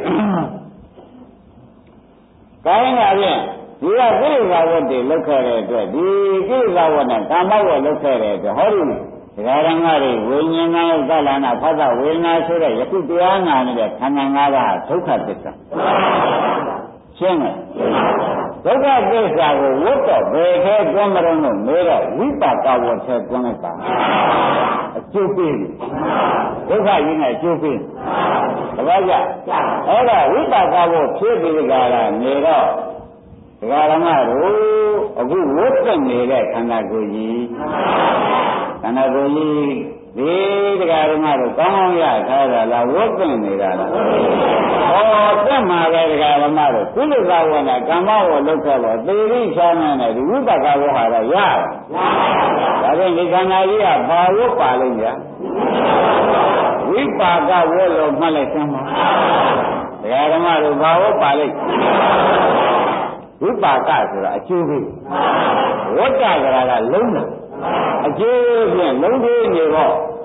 ကိုင်းကဖြင့်ဒီကကိလေသာဝတ်တွေလောက်ခဲ့တဲ့အတွက်ဒီကိလေသာဝတ်နဲ့ကာမဝတ်လောက်ခဲ့တဲ့အတွက်ဟောဒီဒကာရမတွေဝိညာဉ်နဲ့သလနာဖသဝေဒနာဆိုတဲ့ယခုတရားနာနေတဲ့ခန္ဓာ၅ပါးဒုက္ခသစ္စာရှင်းမယ်ဒုက္ခသစ္စာကိုဝတ်တော့ဘယ်ထဲတွန်းမလို့လို့မေးတော့ဝိပါကဝတ်ထဲတွန်းလိုက်ပါအကျိုးပေးဒုက္ခကြီးနဲ့အကျိုးပေးတပည့်ကြအဲ့ဒါဝိပါကဝတ်ဖြစ်ပြီးကြတာနေတော့ဒကာရမတို့အခုဝတ်သက်နေတဲ့ခန္ဓာကိုယ်ကြီးခန္ဓာကိုယ်ကြီးဒီတရားဓမ္မတို့ကောင်းကောင်းရထားတာလားဝတ်သက်နေတာလားဟောတက်မှာပဲတရားဓမ္မတို့ကုလသဝနာကမ္မဝလုတ်ခဲ့တော့သေရိချမ်းနဲ့ဒီဝိပကဝဟာတော့ရပါဒါဖြင့်ဒီခန္ဓာကြီးကဘာဝတ်ပါလိမ့်ဗျာဝိပါကဝတ်လို့မှတ်လိုက်စမ်းပါတရားဓမ္မတို့ဘာဝတ်ပါလိမ့်ဝိပါကဆိုတာအကျိုးပေးဝတ္တကရာကလုံးတာအကျိုးဖြင့်လုံးသေးနေတော့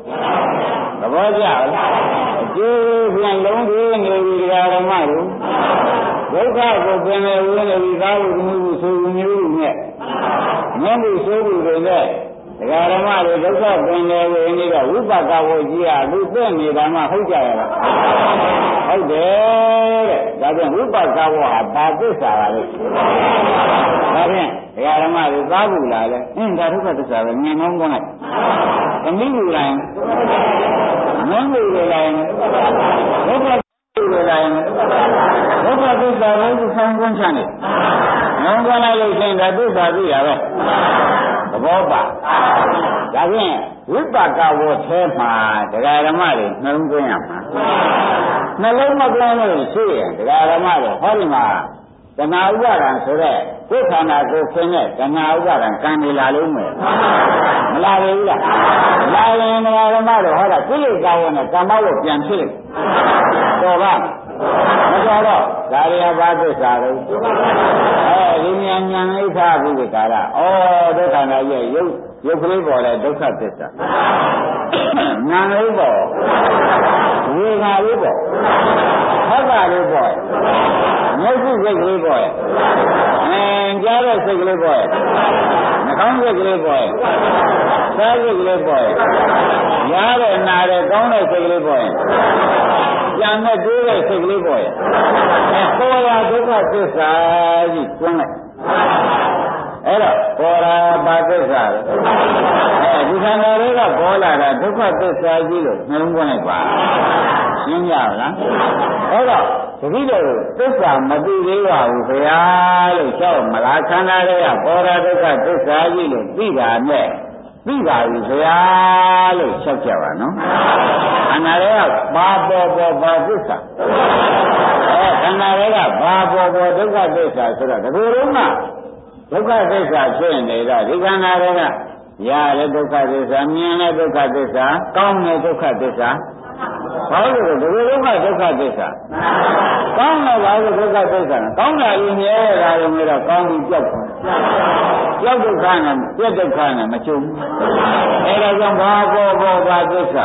သဘောကျလားအကျိုးပြန်လုံးပြီးနေပြီဓမ္မတို့ဒုက္ခကိုပင်လေဝိနေပြီသာလို့မျိုးကိုဆိုမျိုးနဲ့မျက်မှုဆိုပြီးတွေနဲ့ဒကာဓမ္မတွေဒုက္ခပင်လေဝိနေတော့ဝိပဿနာကိုကြည့်ရသူသိနေတာမှဟုတ်ကြရလားဟုတ်တယ်တဲ့ဒါကြောင့်ဝိပဿနာဘောဟာဘာသစ္စာပါလဲဒါဖြင့်ဒကာဓမ္မတွေသားဘူးလားလဲအင်းဒါဒုက္ခသစ္စာပဲမြင်မောင်းကောင်းလိုက်သမီးဘူးလားမင်းဘူးလားဒုက္ခဘူးလားဒုက္ခသစ္စာကိုဆံကွန်းချနေမောင်းကောင်းလိုက်လို့ရှိရင်ဒါသစ္စာသိရပဲသဘောပါဒါဖြင့်ဝိပဿနာဝတ်ထဲမှာဒကာဓမ္မတွေနှလုံးသွင်းရမှာနှလုံးမသွင်းလို့ရှိရင်ဒကာဓမ္မတွေဟောဒီမှာတဏှာဥပါဒံဆိုတဲ့ကိုယ်ခန္ဓာကိုယ်ခင်းတဲ့တဏှာဥပါဒံကံနေလာလို့မယ်မလာဘူးလားလာရင်ဒကာဓမ္မတွေဟောတာကိလေသာဝင်တဲ့ကမ္မဝတ်ပြန်ဖြစ်လိမ့်တော်ပါမတော်တော့ဒါရီယဘာသစ္စာလို့အဲဒီဉာဏ်ဉာဏ်အိဋ္ဌာဘုရားကာရဩဒုက္ခနာရဲ့ရုပ်ရုပ်ကလေးပေါ်တဲ့ဒုက္ခသစ္စာဉာဏ်လေးပေါ်ဝေဒနာလေးပေါ်ဟောတာလေးပေါ်မျက်စိစိတ်ကလေးပေါ်အဲကြားတဲ့စိတ်ကလေးပေါ်နှာခေါင်းစိတ်ကလေးပေါ်စားစိတ်ကလေးပေါ်ရားတဲ့နာတဲ့ကောင်းတဲ့စိတ်ကလေးပေါ်ကြံတဲ့တွေးတဲ့စိတ်ကလေးပေါ်ရဲ့အဲပေါ်ရာဒုက္ခသစ္စာကြီးကျွမ်းလိုက်အဲ့တော့ပေါ်ရာဘာသစ္စာလဲအဲဒီခန္ဓာတွေကပေါ်လာတာဒုက္ခသစ္စာကြီးလို့နှလုံးသွင်းလိုက်ပါရှင်းကြလားအဲ့တော့တတိယသစ္စာမသိသေးပါဘူးခင်ဗျာလို့ရှောက်မလားခန္ဓာတွေကပေါ်ရာဒုက္ခသစ္စာကြီးလို့သိတာနဲ့သိပါပြီခင်ဗျာလို့ရှောက်ကြပါနော်ခန္ဓာတွေကဘာပေါ်ပေါ်ဘာသစ္စာအဲခန္ဓာတွေကဘာပေါ်ပေါ်ဒုက္ခသစ္စာဆိုတော့ဒီလိုလုံးကဒုက္ခသစ္စာဖြစ်နေတော့ဒီခန္ဓာတွေကရတဲ့ဒုက္ခသစ္စာမြင်တဲ့ဒုက္ခသစ္စာကောင်းတဲ့ဒုက္ခသစ္စာဘာလို့ဒီလိုလုံးကဒုက္ခသစ္စာကောင်းတဲ့ဘာလို့ဒုက္ခသစ္စာကောင်းတာရင်မြဲတာရင်မြဲတော့ကောင်းပြီးကြောက်တယ်ကြောက်ဒုက္ခနဲ့ပြက်ဒုက္ခနဲ့မချုပ်ဘူးအဲဒါကြောင့်ဘာပေါ်ပေါ်ဘာသစ္စာ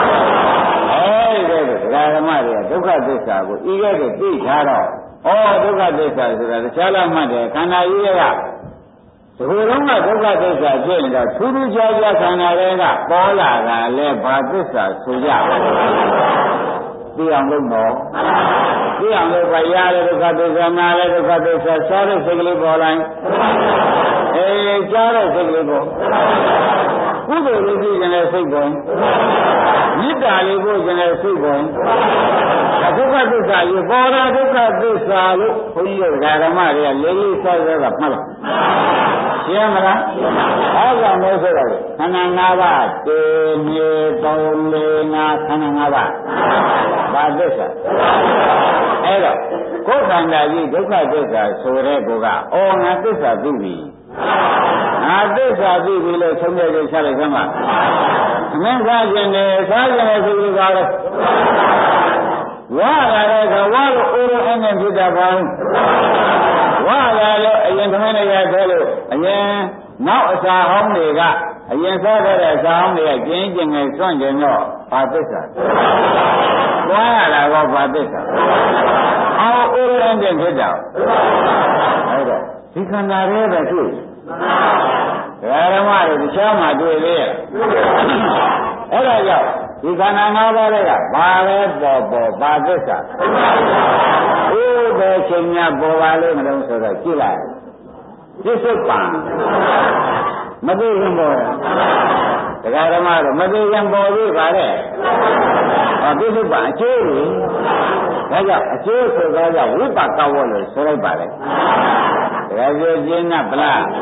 အဲဒီဒကာဓမ္မတွေကဒုက္ခသစ္စာကိုဤကဲ့သို့သိထားတော့ဩဒုက္ခသစ္စာဆိုတာတခြားလားမှတ်တယ်ခန္ဓာကြီးကဒီလိုလုံးကဒုက္ခသစ္စာဖြစ်ရင်တော့ထူးထူးခြားခြားခန္ဓာတွေကပေါ်လာတာလဲဘာသစ္စာဆိုကြသိအောင်လုပ်တော့သိအောင်လုပ်ပါရတဲ့ဒုက္ခသစ္စာနာတဲ့ဒုက္ခသစ္စာစားတဲ့စိတ်ကလေးပေါ်လိုက်အေးကြားတဲ့စိတ်ကလေးပေါ်ကုသိုလ်လေးကြည့်ရင်လည်းစိတ်ပေါ်မေတ္တာလေးပို့ရင်လည်းစိတ်ပေါ်ဒုက္ခသစ္စာရေပေါ်တာဒုက္ခသစ္စာလို့ဘုန်းကြီးတို့ဓမ္မတွေကလေးလေးဆောက်ဆောက်ကမှတ်လိုက်ရှင်းမလားအားကြောင့်လို့ဆိုတော့ခန္ဓာ၅ပါးတေမြေသုံးလေးငါခန္ဓာ၅ပါးဘာသစ္စာအဲ့တော့ကိုယ်ခန္ဓာကြီးဒုက္ခသစ္စာဆိုတဲ့ကောကအော်ငါသစ္စာသိပြီငါသစ္စာသိပြီလို့ဆုံးဖြတ်ချက်ချလိုက်သမှာမင်းစားခြင်းနဲ့စားခြင်းနဲ့ဆိုလို့ကားလဲဝါလာတဲ့ကဝါလို့အိုးရအင်းနဲ့ဖြစ်တာပါဝါလာလို့အရင်သမင်းတွေကတည်းလို့အရင်နောက်အစာဟောင်းတွေကအရင်စားတဲ့အစာဟောင်းတွေကကျင်းကျင်ငယ်စွန့်ကျင်တော့ဘာသစ္စာဝါလာတော့ဘာသစ္စာအော်အိုးရအင်းနဲ့ဖြစ်တာအဲ့တော့ဒီခန္ဓာရဲ့ပဲတွေ့ဓမ္မတွေတခြားမှာတွေ့လေအဲ့ဒါကြောင့်ဒီခန္ဓာ၅ပါးတွေကဘာပဲပေါ်ပေါ်ဘာသစ္စာဘုရားရှင်များပေါ်ပါလိမ့်မလို့ဆိုတော့ကြည့်လိုက်ပြစ္ဆုတ်ပံမသိရင်ပေါ်တရားဓမ္မတော့မသိရင်ပေါ်ပြီပါတဲ့ဟောပြစ္ဆုတ်ပံအကျိုးလေဒါကြောင့်အကျိုးဆိုတော့ကြောင့်ဝိပါကဝတ်လို့ဆိုလိုက်ပါလေတရားပြောကျင်းတ်ဗလားဩ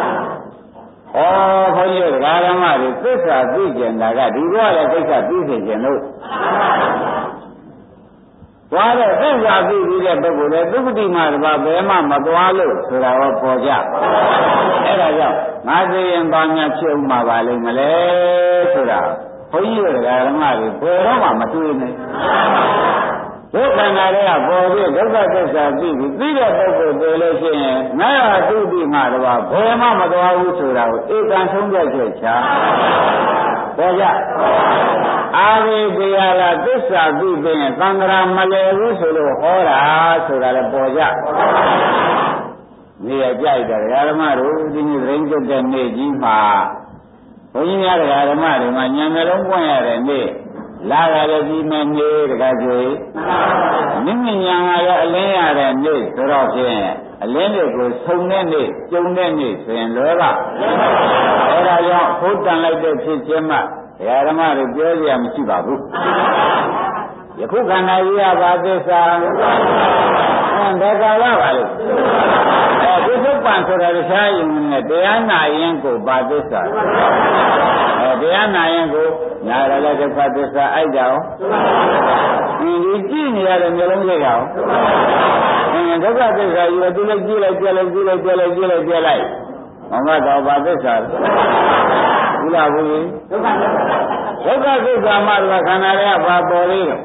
ဘုန်းကြီးဓမ္မတွေသစ္စာသိကျင်တာကဒီဘဝရဲ့ကိစ္စသိစေခြင်းလို့သွားတဲ့သစ္စာသိပြီးတဲ့ပုဂ္ဂိုလ်လည်းသုခတိမှာတပါဘယ်မှမသွားလို့ဆိုတာတော့ပေါ်ကြအဲ့ဒါကြောင့်ငါသိရင်ဘာများဖြစ်ဥမှာပါလိမ့်မလဲဆိုတာဘုန်းကြီးဓမ္မတွေဘယ်တော့မှမတွေ့နိုင်ဒုက္ခနာတွေကပေါ်ပြီးဒုက္ခသစ္စာသိပြီးသိတဲ့ပုဂ္ဂိုလ်တွေလို့ရှိရင်ငါရသုတိမှာတပါဘယ်မှမသွားဘူးဆိုတာကိုဧကန်ဆုံးဖြတ်ချက်ချာသပေါ်ကြအာရိတရားလားသစ္စာသိပင်သံဃာမလဲဘူးဆိုလို့ဟောတာဆိုတာလည်းပေါ်ကြနေရကြိုက်တယ်ဓမ္မတို့ဒီနေ့သတင်းကြတဲ့နေ့ကြီးမှာဘုန်းကြီးများဓမ္မတွေမှာညံနှလုံးပွင့်ရတဲ့နေ့လာရတဲ့ဒီမဲ့နေ့တကားကျွေးမိမိညာရတဲ့အလင်းရတဲ့နေ့ဆိုတော့ဖြင့်အလင်းတွေကိုဆုံတဲ့နေ့ကျုံတဲ့နေ့ဆိုရင်လောကအဲဒါကြောင့်ဘုဒ္ဓံလိုက်တဲ့ဖြစ်ခြင်းမှဓမ္မတွေပြောကြရမရှိပါဘူးယခုခန္ဓာကြီးရပါသစ္စာအဲဒါကာလပါလို့အဲဒီသုပ္ပန်ဆိုတာတရားယုံနဲ့တရားနာရင်ကိုပါသစ္စာအဲတရားနာရင်ကိုနာရလည်းဒုက္ခသစ္စာအိုက်ကြအောင်ဒီကြည့်နေရတဲ့မျိုးလုံးစိတ်အောင်အဲဒုက္ခသစ္စာယူတူလိုက်ကြည့်လိုက်ကြည့်လိုက်ကြည့်လိုက်ကြည့်လိုက်ကြည့်လိုက်ကြည့်လိုက်မမတော်ပါသစ္စာဘုရားဘူးဒုက္ခသစ္စာဒုက္ခသစ္စာမှတော့ခန္ဓာတွေကပါပေါ်လေးတော့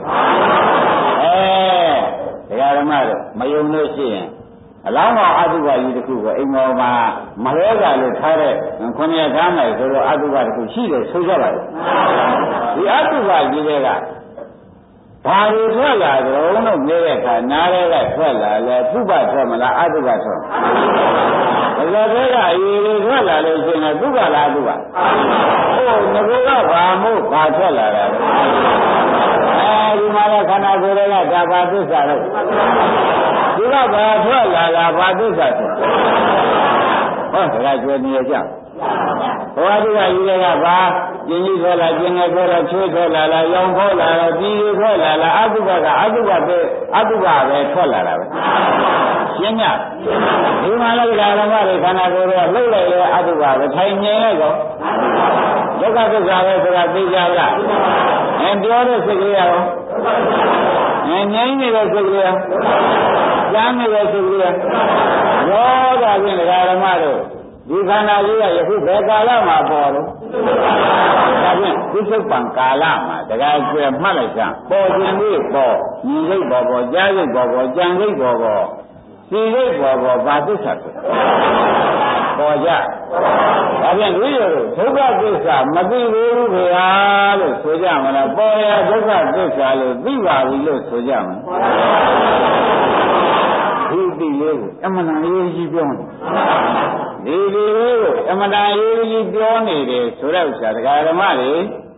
အဲတရားဓမ္မတို့မယုံလို့ရှိရင်အလောင်းတော်အတုပကြီးတစ်ခုကိုအိမ်မော်မှာမလဲကလို့ထားတဲ့ခုနှစ်ရက်သားမယ်ဆိုတော့အတုပတစ်ခုရှိတယ်ဆိုကြပါလားဒီအတုပကြီးတွေကဘာတွေထွက်လာကြုံလို့နေတဲ့အခါနားရဲကထွက်လာလဲသုဘထွက်မလားအတုပထွက်ဘယ်လိုလဲကအရေးတွေထွက်လာလို့ရှိရင်သုဘလားအတုပဟုတ်ငကောကဘာမို့ဘာထွက်လာတာလဲအဲဒီမှာလည်းခန္ဓာကိုယ်တွေကဒါပါသစ္စာလို့ဒီကဘာထွက်လာတာဘာသစ္စာဆိုဟောဒါကကျွေးနေကြဘဝတုကကြီးတွေကဘာကျင်ကြီးထွက်လာကျင်ငယ်ထွက်လာချွေးထွက်လာလာရောင်ထွက်လာလာပြည်ထွက်လာလာအတုပကအတုပပဲအတုပပဲထွက်လာတာပဲရှင်းညဒီမှာလည်းဓမ္မတွေခန္ဓာကိုယ်တွေကလှုပ်လိုက်လေအတုပပဲထိုင်ငြိမ်လိုက်တော့ဒုက္ခသစ္စာပဲဆိုတာသိကြလားအဲပြောတဲ့စိတ်ကလေးရောအဲငြိမ်းနေတဲ့စိတ်ကလေးရောကျမ်းနေတဲ့စိတ်ကလေးရောဒါဖြင့်ဓမ္မတို့ဒီခန္ဓာကြီးကယခုဘယ်ကာလမှာပေါ်လို့ဒါဖြင့်ဒီသုပ္ပံကာလမှာတခါကျွဲမှတ်လိုက်စမ်းပေါ်ခြင်းလေးပေါ်ညီစိတ်ပေါ်ပေါ်ကြားစိတ်ပေါ်ပေါ်ကြံစိတ်ပေါ်ပေါ်စီစိတ်ပေါ်ပေါ်ဘာသစ္စာဆိုပေါ်ကြဒါဖြင့်လူရတို့ဒုက္ခသစ္စာမသိဘူးခင်ဗျာလို့ဆိုကြမလားပေါ်ရဒုက္ခသစ္စာလို့သိပါပြီလို့ဆိုကြမလားဒီတိလေးကိုအမှန်တရားကြီးပြောနေဒီဒီလေးကိုအမှန်တရားကြီးပြောနေတယ်ဆိုတော့ဥစ္စာတရားဓမ္မတွေ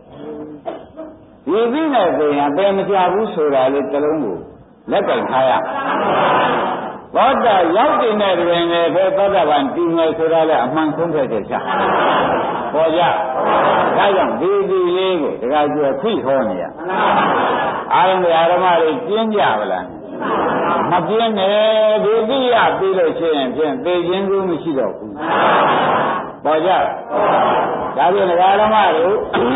ဒီပြီးနဲ့ဆိုရင်ဘယ်မကြဘူးဆိုတာလေးတစ်လုံးကိုလက်ကင်ထားရသောတာရောက်တဲ့နဲ့တွင်လည်းဘယ်သောတာပန်တည်ငယ်ဆိုတာလည်းအမှန်ဆုံးဖြတ်ချက်ချပေါ်ကြဒါကြောင့်ဒီဒီလေးကိုတရားကျွဲဖိဟောနေရအာရုံဓမ္မတွေကျင်းကြပါလားမပြင်းနဲ့ဒီတိရပြီးလို့ရှိရင်ဖြင့်သိခြင်းကူးမရှိတော့ဘူးပေါ်ကြဒါဖြင့်ဓမ္မတို့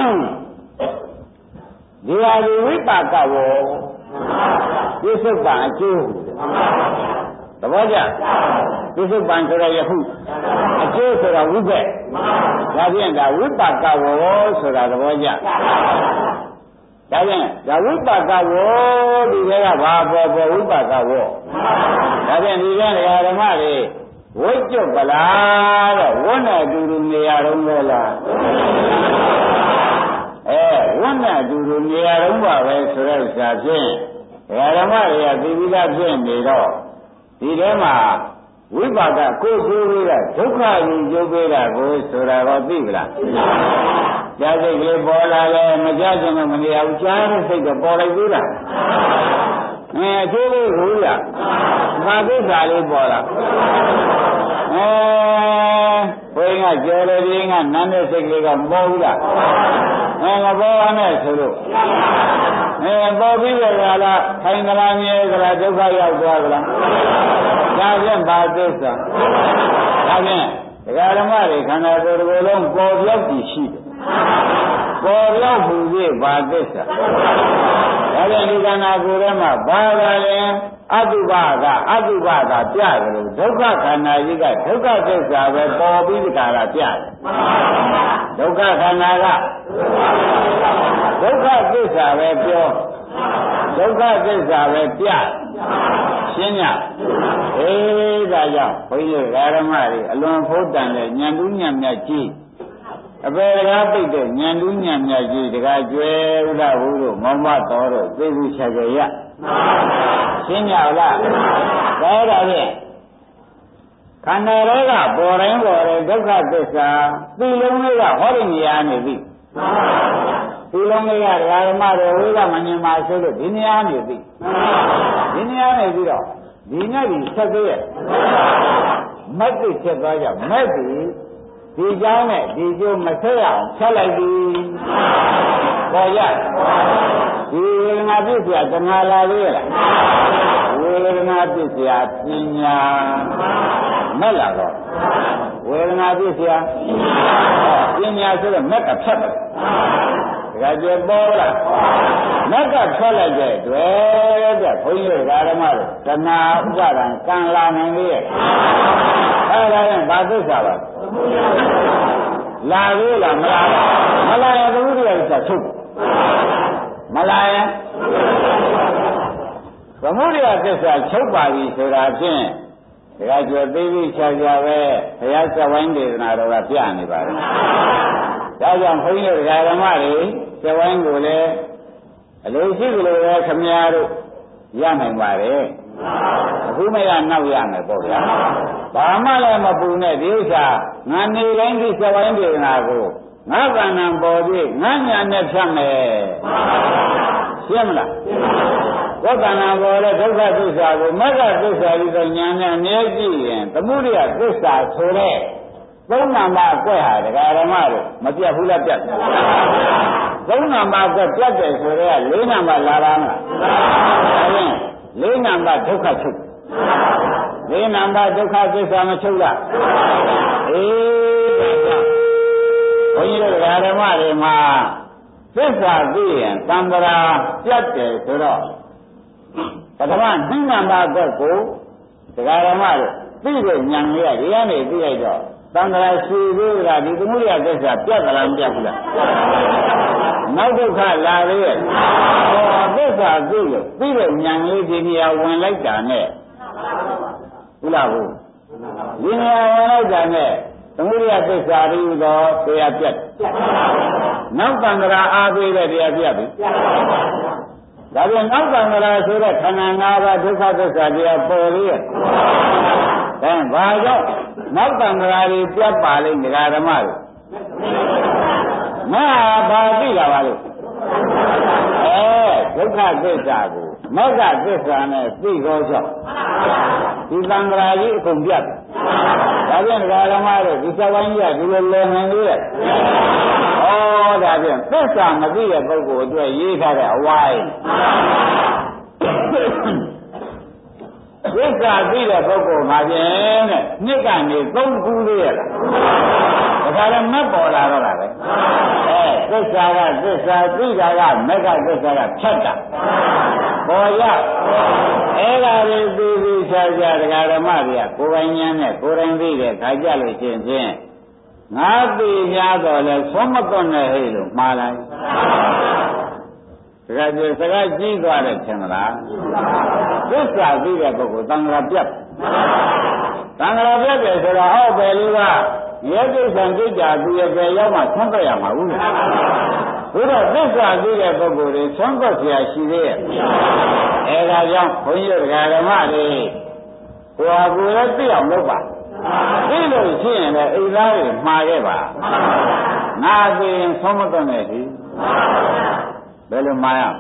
ဒီဟာဒီဝိပါကဝေါပြစ္ဆုတ်ပံအကျိုးသဘောကျပြစ္ဆုတ်ပံဆိုရယခုအကျိုးဆိုတာဝိဘက်ဒါဖြင့်ဒါဝိပါကဝေါဆိုတာသဘောကျဒါဖြင့်ဒါဝိပါကဝေါဒီကကဘာပေါ်ပေါ်ဝိပါကဝေါဒါဖြင့်ဒီကဓမ္မတွေဝိကျွတ်ပလားတော့ဝန်းနဲ့အတူတူနေရတော့မလားအဲဝန်းနဲ့အတူတူနေရတော့ပါပဲဆိုတဲ့ဥစ္စာဖြင့်ဓမ္မတွေကသိပြီးသားဖြစ်နေတော့ဒီထဲမှာဝိပါကကိုယ်ကိုယ်လေးကဒုက္ခကြီးကျုပ်ပေးတာကိုဆိုတာတော့သိပလားကြားစိတ်ကလေးပေါ်လာလဲမကြားခြင်းမနေရဘူးကြားတဲ့စိတ်ကပေါ်လိုက်သေးလားအဲအကျိုးလေးကိုရဘာသစ္စာလေးပေါ်လာအဲဘုရားကကြော်လေဒီကနန်းတဲ့စိတ်ကလေးကမပေါ်ဘူးလားအဲမပေါ်ပါနဲ့ဆိုလို့အဲပေါ်ပြီးတဲ့ကလာခိုင်ကလာမြဲကလာဒုက္ခရောက်သွားကလားဒါဖြင့်ဘာသစ္စာဒါဖြင့်ဒကာဓမ္မတွေခန္ဓာကိုယ်တစ်ခုလုံးပေါ်ပြောက်ကြည့်ရှိတယ်ပေါ်ပြောက်မှုကြီးဘာသစ္စာဒါဖြင့်ဒီခန္ဓာကိုယ်ထဲမှာဘာသာလဲအတုပကအတုပကပြတယ်လို့ဒုက္ခခန္ဓာကြီးကဒုက္ခသစ္စာပဲပေါ်ပြီးဒီကလာပြတယ်ဒုက္ခခန္ဓာကဒုက္ခသစ္စာပဲပြောဒုက္ခသစ္စာပဲပြရှင်းညအေးဒါကြောင့်ဘုန်းကြီးဓမ္မတွေအလွန်ဖို့တန်တဲ့ဉာဏ်တူးဉာဏ်မြတ်ကြီးအပေကားပိတ်တဲ့ညံတူးညံမြတ်ကြီးတကားကျွဲဥဒ္ဒဘုတို့မောင်မတော်တို့သိစုချကြရရှင်းကြလားဒါဒါဖြင့်ခန္ဓာရောဂပေါ်တိုင်းပေါ်တဲ့ဒုက္ခသစ္စာဒီလုံးလေးကဟောဒီနေရာနေပြီဒီလုံးလေးကဒကာဓမ္မတွေဝိကမဉ္ဇဉ်မှာဆိုလို့ဒီနေရာနေပြီဒီနေရာနေပြီးတော့ဒီနဲ့ဒီဆက်သေးရဲ့မက်တိဖြစ်သွားကြမက်တိဒီကြောင်းနဲ့ဒီကျိုးမဆက်ရအောင်ဖြတ်လိုက်ပြီပေါ်ရဒီဝေဒနာပြည့်စရာတဏှာလာသေးရဲ့ဝေဒနာပြည့်စရာပညာမက်လာတော့ဝေဒနာပြည့်စရာပညာဆိုတော့မက်ကဖြတ်တယ်ဒါကြပေါ်လားမက်ကဖြတ်လိုက်တဲ့တွေ့တဲ့ဘုန်းကြီးတို့ဓမ္မတို့တဏှာဥပါဒံကံလာနိုင်လေရဲ့အဲဒါရင်ဘာသစ္စာပါလာသေးလားမလာမလာရင်သမုဒိယသစ္စာချုပ်မလာရင်သမုဒိယသစ္စာချုပ်ပါပြီဆိုတာဖြင့်ဒါကြွယ်သေးသေးချာချာပဲဘုရားစဝိုင်းဒေသနာတော်ကပြနေပါတယ်ဒါကြောင့်ဘုန်းကြီးတို့ဓမ္မတွေစဝိုင်းကိုလည်းအလိုရှိသလိုပဲခမည်းတော်ရနိုင်ပါတယ်အခုမရနောက်ရမယ်ပေါ့ဗျာဘာမှလည်းမပူနဲ့ဒီဥစ္စာငါနေတိုင်းဒီစဝိုင်းဒေသနာကိုငါကံဏံပေါ်ပြီးငါညာနဲ့ဖြတ်မယ်ရှင်းမလားဝက္ကဏံပေါ်တဲ့ဒုက္ခသစ္စာကိုမဂ္ဂသစ္စာပြီးတော့ညာနဲ့အမြဲကြည့်ရင်သမုဒိယသစ္စာဆိုတဲ့သုံးနာမအကွက်ဟာဒကာဓမ္မတို့မပြတ်ဘူးလားပြတ်တယ်သုံးနာမအကွက်ပြတ်တယ်ဆိုတော့လေးနာမလာပါမလားဒါဖြင့်လေးနာမဒုက္ခချုပ်လေးနာမဒုက္ခသစ္စာမချုပ်လားအေးဒါကြောင့်ဘုန်းကြီးတို့ဓမ္မတွေမှာသစ္စာသိရင်သံဃာပြတ်တယ်ဆိုတော့ပထမနိမန္တာဘက်ကိုဒကာဓမ္မတို့သိတဲ့ဉာဏ်လေးကဒီကနေသိလိုက်တော့သံဃာရှိသေးကဒီသမုဒိယသစ္စာပြတ်သလားမပြတ်ဘူးလားနောက်ဒုက္ခလာလေရဲ့ဟောသစ္စာသိလို့သိတဲ့ဉာဏ်လေးဒီနေရာဝင်လိုက်တာနဲ့ဟုတ်လားဘူးဒီနေရာဝင်လိုက်တာနဲ့သမုဒိယသစ္စာရည်သောတရားပြတ်နောက်သံဃာအားပေးတဲ့တရားပြတ်ပြီဒါပြန်နောက်သံဃာဆိုတဲ့ခန္ဓာ၅ပါးဒုက္ခသစ္စာတရားပေါ်လေရဲ့ဒါဘာကြောင့်နောက်သံဃာတွေပြတ်ပါလိမ့်ဒကာဓမ္မတွေမဟာဘာသိတာပါလို့အဲဒုက္ခသစ္စာကိုမဂ္ဂသစ္စာနဲ့သိခေါ်ကြောင့်ဒီသံဃာကြီးအကုန်ပြတ်ဒါပြန်ဒကာဓမ္မတွေဒီစဝိုင်းကြီးကဒီလိုလည်နေလေဩဒါပြန်သစ္စာမသိတဲ့ပုဂ္ဂိုလ်အတွက်ရေးထားတဲ့အဝိုင်းသစ္စာသိတဲ့ပုဂ္ဂိုလ်မှာကျင်းတဲ့နှစ်ကနေသုံးခုလေးရလားဒါကြလည်းမက်ပေါ်လာတော့တာပဲအဲသစ္စာကသစ္စာသိတာကမက္ခသစ္စာကဖြတ်တာပေါ်ရအဲ့ဒါလေးသိသိချာချာဒကာဓမ္မတွေကကိုယ်ပိုင်ဉာဏ်နဲ့ကိုယ်တိုင်သိတဲ့ခါကြလို့ရှိရင်ငါသိကြတော့လဲသုံးမသွန်းနဲ့ဟဲ့လို့မှားလိုက်ဒါကြစကားကြီးသွားတယ်ထင်မလားသစ္စာသိတဲ့ပုဂ္ဂိုလ်သံဃာပြတ်သံဃာပြတ်တယ်ဆိုတော့ဟောပဲလို့ကရဲကိစ္စံကြိတ်ကြသူရဲ့ပဲရောက်မှဆန်းသက်ရမှာဘူးလားဘုရားသစ္စာသိတဲ့ပုဂ္ဂိုလ်တွေဆန်းသက်เสียရှိသေးရဲ့အဲဒါကြောင့်ဘုန်းကြီးတို့ဓမ္မတွေကိုယ်ဟာကိုယ်လည်းသိအောင်လုပ်ပါသိလို့ရှိရင်လည်းအိသားတွေမှားခဲ့ပါငါသိရင်သုံးမသွန်းနဲ့ဒီဘယ်လိုမှားရ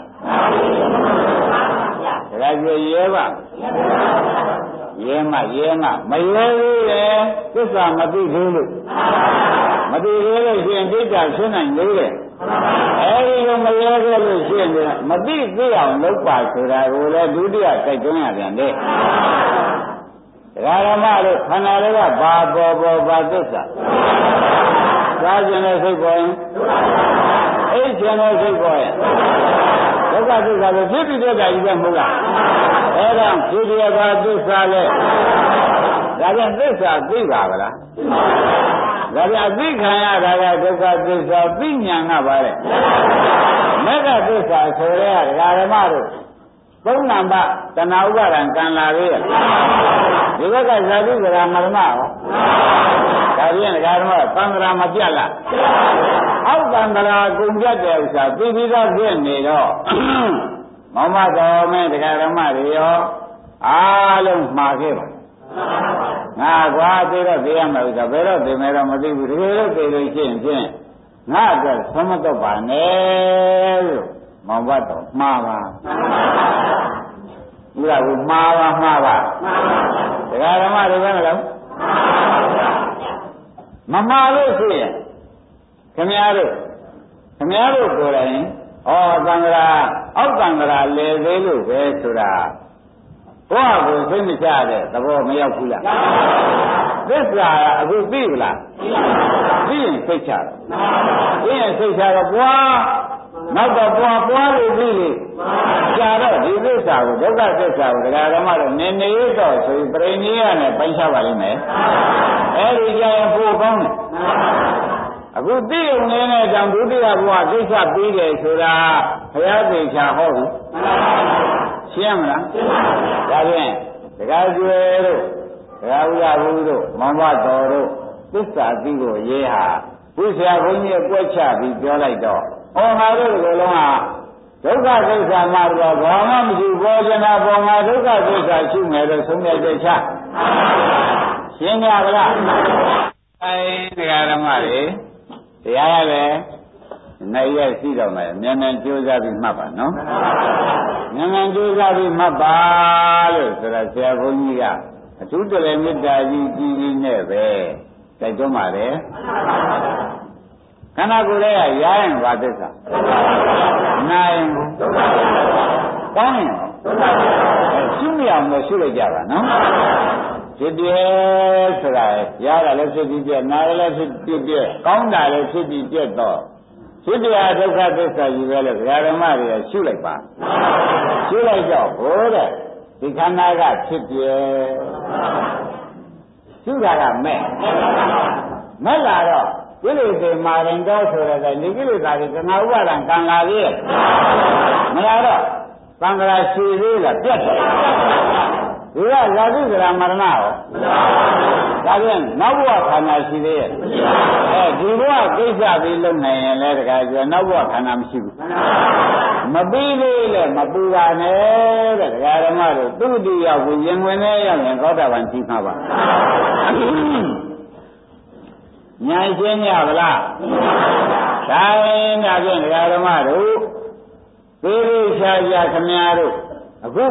ဒါကြွရဲပါရဲမရဲမမရဲသေးရဲ့သစ္စာမသိသေးလို့မသိသေးလို့ရှိရင်ဒိဋ္ဌာရှင်းနိုင်သေးတယ်အဲဒီလိုမရဲသေးလို့ရှိရင်မသိသိအောင်လုပ်ပါဆိုတာကိုလည်းဒုတိယတိုက်တွန်းရပြန်တယ်တရားဓမ္မတို့ခန္ဓာတွေကဘာပေါ်ပေါ်ဘာသစ္စာစားခြင်းနဲ့စိတ်ပေါ်ရင်အိတ်ခြင်းနဲ့စိတ်ပေါ်ရင်ဒုက္ခသစ္စာကိုဖြစ်ပြီးတော့ကြည့်ရမဟုတ်လားအဲဒါဖြစ်ပြဘာသစ္စာလဲဒါပြန်သစ္စာသိပါဗလားဒါပြန်သိခံရတာကဒုက္ခသစ္စာသိဉာဏ်ကပါလေမဂ္ဂသစ္စာဆိုရဲဒကာဓမ္မတို့သုံးနံပါတ်တဏှာဥပါဒံကံလာသေးရဲ့ဒီဘက်ကဇာတိကရာမရမဟောဒါဒါပြန်ဓမ္မသံဃာမပြတ်လားအောက်သံဃာကုန်ပြတ်တဲ့ဥစ္စာသိပြီးသားဖြစ်နေတော့မောင်မတော်မင်းဓမ္မတွေရောအားလုံးမှားခဲ့ပါငါကွာသိတော့သိရမယ်ဥစ္စာဘယ်တော့သိမယ်တော့မသိဘူးတကယ်လို့သိလို့ရှိရင်ဖြင့်ငါအတွက်သမတော့ပါနဲ့လို့မောင်ဘတော်မှားပါဥရဘူးမှားပါမှားပါတရားဓမ္မတွေပဲမလားမမှားလို့ရှိရင်ခင်ဗျားတို့ခင်ဗျားတို့ကိုယ်တိုင်ဩသံဃာအောက်သံဃာလေသေးလို့ပဲဆိုတာဘုရားကိုသိမချတဲ့သဘောမရောက်ဘူးလားသစ္စာအခုသိပြီလားသိရင်သိချတယ်သိရင်သိချတော့ဘွားနောက်တော့ဘွားဘွားလို့ပြီးလေကြာတော့ဒီသစ္စာကိုဒုက္ခသစ္စာကိုတရားဓမ္မတော့နည်းနည်းတော့ဆိုရင်ပြိဋိယနဲ့ပိုင်းခြားပါလိမ့်မယ်အဲဒီကြာရင်ပို့ကောင်းတယ်အခုသိုံနေတဲ့ကြောင့်ဒုတိယဘဝသိစ္စာပြီးတယ်ဆိုတာဘုရားသိချာဟောဘူးရှင်းမလားဒါဖြင့်တရားကျွဲတို့တရားဥရဘူးတို့မောင်မတော်တို့သစ္စာသိကိုရေးဟာဘုရားဘုန်းကြီးကွက်ချပြီးပြောလိုက်တော့ဟောငါတို့ဒီလိုလုံးကဒုက္ခသစ္စာမှာတော့ဘာမှမရှိဘောဇနာပေါ်မှာဒုက္ခသစ္စာရှိမယ်လို့ဆုံးဖြတ်ချက်ချရှင်းကြပါလားအဲတရားဓမ္မတွေတရားရတယ်နိုင်ရရှိတော့မယ်မြန်မြန်ကြိုးစားပြီးမှတ်ပါနော်မြန်မြန်ကြိုးစားပြီးမှတ်ပါလို့ဆိုတာဆရာဘုန်းကြီးကအထူးတလည်းမေတ္တာကြီးကြီးကြီးနဲ့ပဲတိုက်တွန်းပါတယ်ခန္ဓာကိုယ်လေးကရရင်ဘာသစ္စာနာရင်ကောင်းရင်ရှုမရအောင်လို့ရှုလိုက်ကြပါနော်ဖြစ်ပြဆိုတာရတာလည်းဖြစ်ပြီးပြနာရလည်းဖြစ်ပြီးပြကောင်းတာလည်းဖြစ်ပြီးပြတော့ဖြစ်ပြဒုက္ခသစ္စာကြီးပဲလို့ဓမ္မတွေကရှုလိုက်ပါရှုလိုက်တော့ဘိုးတဲ့ဒီခန္ဓာကဖြစ်ပြရှုတာကမဲ့မဲ့လာတော့ကိလေသာမာရင်တော့ဆိုရတဲ့ဒီကိလေသာတွေကငါဥပါဒံကံလာသေးရဲ့မလာတော့သံဃာရှိသေးလားပြတ်တယ်ဒီကလာသုဒရာမရဏရောဒါပြန်နောက်ဘဝခန္ဓာရှိသေးရဲ့အဲဒီဘဝကိစ္စပြီးလုံနိုင်ရင်လည်းတခါကျနောက်ဘဝခန္ဓာမရှိဘူးမပြီးသေးလေမပူပါနဲ့တဲ့ဒကာဓမ္မတို့သူ့တိရောက်ကိုရင်ဝင်နေရောက်ရင်သောတာပန်ကြီးမှာပါညာရှင်းကြပါလားဒါရင်ဒါဖြင့်ဒကာဓမ္မတို့သေသေးချာချာခမများတို့အခု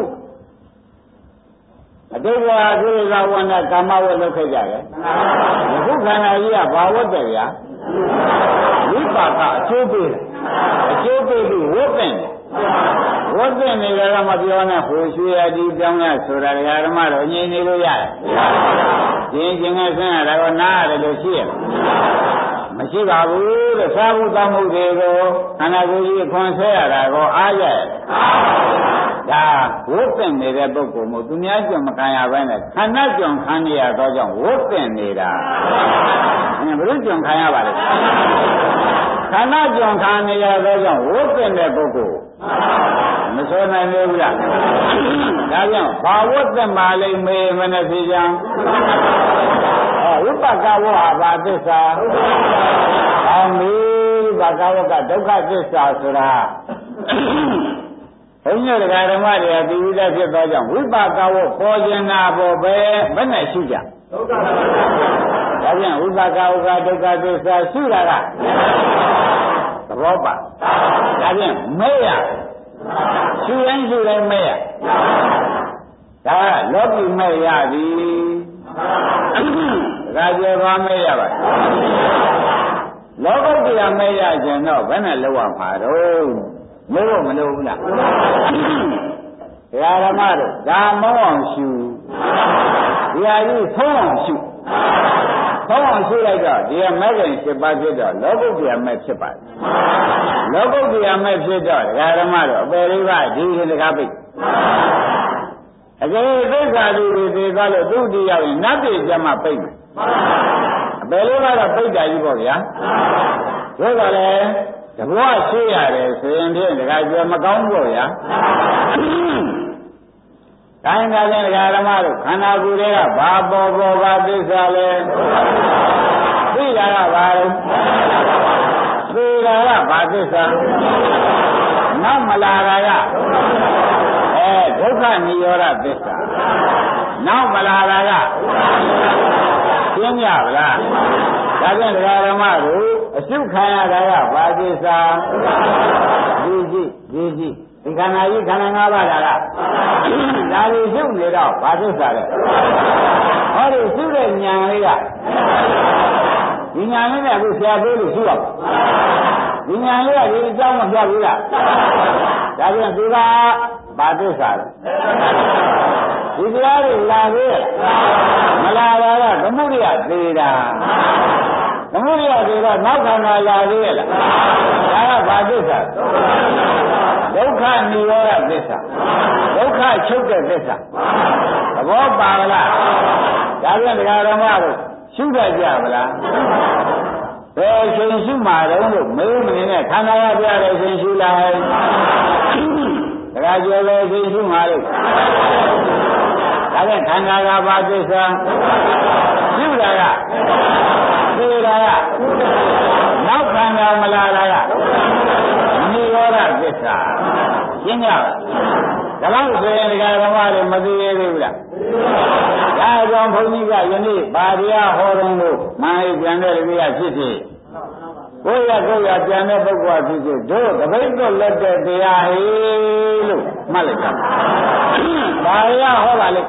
အတုဝါသုရဇဝန္ဒကာမဝတ်လုပ်ခဲ့ကြတယ်အခုခန္ဓာကြီးကဘာဝတ်တယ်ဗျာဝိပါကအကျိုးပေးတယ်အကျိုးပေးပြီးဝတ်တယ်ဝတ်တယ်နေကြတော့မပြောနဲ့ဟိုရွှေရည်ပြောင်းရဆိုတာဓမ္မတော်ငြိမ်နေလို့ရတယ်ကျင်းကျင်ကဆင်းရတာကနားရတယ်လို့ရှိရမရှိပါဘူးတဲ့သာဝတ္တမှုတွေကိုခန္ဓာကိုယ်ကြီးခွန်ဆဲရတာကိုအားရဒါဝတ်တင်နေတဲ့ပုဂ္ဂိုလ်မို့သူများကြုံမခံရဘဲနဲ့ခန္ဓာကြုံခံရတော့ကြောင့်ဝတ်တင်နေတာဘယ်လိုကြုံခံရပါလဲခန္ဓာကြုံခံရတော့ကြောင့်ဝတ်တင်တဲ့ပုဂ္ဂိုလ်မဆိုနိုင်ဘူးလားဒါကြောင့်ဘာဝတ်တင်ပါလိမ့်မေးမနဲ့ဖြစ်ကြံဝိပကဝဟာဘာသစ္စာအောင်းမေးဘာကဝကဒုက္ခသစ္စာဆိုတာဘုန်းကြီးတရားဓမ္မတွေကသိပြီးသားဖြစ်သောကြောင့်ဝိပါကဝပေါ်ခြင်းနာပေါ်ပဲဘယ်နဲ့ရှိကြဒုက္ခသစ္စာဒါပြန်ဝိပါကဝကဒုက္ခသစ္စာရှိတာကသဘောပါဒါပြန်မဲ့ရရှိရင်ရှိတိုင်းမဲ့ရဒါကလောကီမဲ့ရပြီဒါကြယ်ပါမဲ့ရပါလောကုတ္တရာမဲ့ရခြင်းတော့ဘယ်နဲ့လောက်ရမှာတော့မလို့မလို့ဘူးလားဘုရားဓမ္မတို့ဒါမောင်းအောင်ရှုဒီဟာကြီးဆုံးအောင်ရှုဆုံးအောင်ရှုလိုက်တော့ဒီမဲ့ခင်七ပါးဖြစ်တော့လောကုတ္တရာမဲ့ဖြစ်ပါတယ်လောကုတ္တရာမဲ့ဖြစ်တော့ဒကာဓမ္မတို့အပေလေးပါဒီဒီတကားပိတ်အကယ်သစ္စာလူတွေသိသွားလို့သူ့တိရောက်ရင်နတ်ပြည်ကျမှပိတ်မယ်အပေလေးကတော့ပိတ်တာကြီးပေါ့ဗျာဘုရားလည်းတဘောရှိရတယ်ဆိုရင်ဖြင့်တခါကျော်မကောင်းဘူးဗျာတိုင်းကားတဲ့ဓမ္မတို့ခန္ဓာကိုယ်တွေကဘာပေါ်ပေါ်ဘာသစ္စာလဲသိတာကဘာလဲသိတာကဘာသစ္စာနောက်မလာတာကအဲဒုက္ခនិရောဓသစ္စာနောက်မလာတာကရှင်းကြပါလားဒါဖြင့်ဒကာဓမ္မတို့အရှုခံရတာကဘာသစ္စာဒီကြည့်ဒီကြည့်ဒီခန္ဓာကြီးခန္ဓာ၅ပါးဒါကဒါတွေရှုနေတော့ဘာသစ္စာလဲဟောဒီရှုတဲ့ဉာဏ်လေးကဒီဉာဏ်လေးနဲ့အခုဆရာပြောလို့ရှုရပါဒီဉာဏ်လေးကဒီအကြောင်းမပြဘူးလားဒါပြန်သူကဘာသစ္စာလဲဒီတရားတွေလာသေးမလာတာကသမုဒိယသေးတာသမုဒိယသေးတော့နောက်ခန္ဓာလာသေးရဲ့လားဒါကဘာသစ္စာဒုက္ခនិရောဓသစ္စာဒုက္ခချုပ်တဲ့သစ္စာသဘောပါလားဒါပြန်တရားဓမ္မတို့ရှုတတ်ကြပါလားဘယ်ချိန်ရှုမှာတုန်းလို့မေးမနေနဲ့ခန္ဓာရပြတဲ့ချိန်ရှုလိုက်တရားကျော်လေချိန်ရှုမှာလို့ဒါပြန်ခန္ဓာကဘာသစ္စာရှုတာကသိတာကနောက်ခန္ဓာမလာတာကနိရောဓသစ္စာရှင်းကြပါဒါလို့ဆိုရင်ဒကာဓမ္မတွေမသိသေးဘူးလားဒါကြောင့်ဘုန်းကြီးကယနေ့ဗာတရားဟောတော်လို့မှန်ရပြန်တဲ့လူကဖြစ်ဖြစ်ကိုယ်ရကိုယ်ရပြန်တဲ့ပုဂ္ဂိုလ်ဖြစ်ဖြစ်တို့တပိတ်တော့လက်တဲ့တရားဟေးလို့မှတ်လိုက်ကြဗာရဟောပါလေ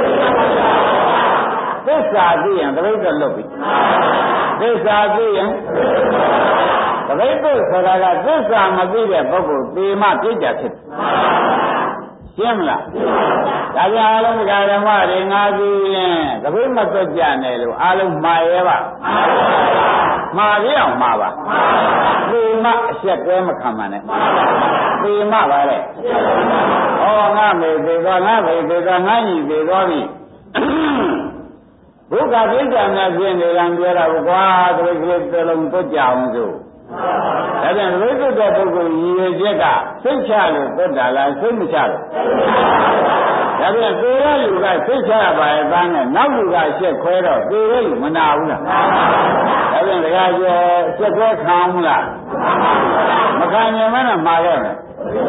သစ္စာသိရင်တပိတ်တော့လွတ်ပြီသစ္စာသိရင်တပိတ်တော့ဆိုတာကသစ္စာမသိတဲ့ပုဂ္ဂိုလ်ပေမပြည့်ကြဖြစ်ရှင်းမလားဒါကြောင့်အားလုံးဓမ္မတွေငါသိရင်တပိတ်မသွက်ကြနဲ့လို့အားလုံးမှားရဲပါမှားရအောင်မှားပါပေမအဆက်ကွဲမခံပါနဲ့ပေမပါလေဩငါမေသေးတော့ငါမေသေးတော့ငါညီသေးတော့ပြီဘုရားပြည့်ကြံများပြင်းနေကြပြောတာကွာတပိတ်ကလေးတစ်လုံးသွက်ကြအောင်ဆိုဒါပြန်ဝိသုဒ္ဓပုဂ္ဂိုလ်ရည်ရွယ်ချက်ကစိတ်ချလို့သွက်တာလားစိတ်မချလို့ဒါပြန်သေရလူကစိတ်ချရပါရဲ့သားနဲ့နောက်လူကအချက်ခွဲတော့သေရလူမနာဘူးလားဒါပြန်တခါကျော်ချက်ခွဲခံမလားမခံရင်မနဲ့မှာခဲ့မယ်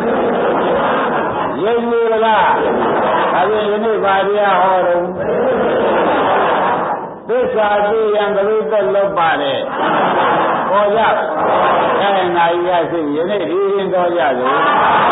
ရိပ်လူလားဒါပြန်ဒီနေ့ပါတရားဟောတော့သစ္စာသိရင်ဘယ်လိုသက်လို့ပါတယ်ပေါ်ကြအဲနာယီရရှိယနေ့ဒီရင်တော်ကြစို့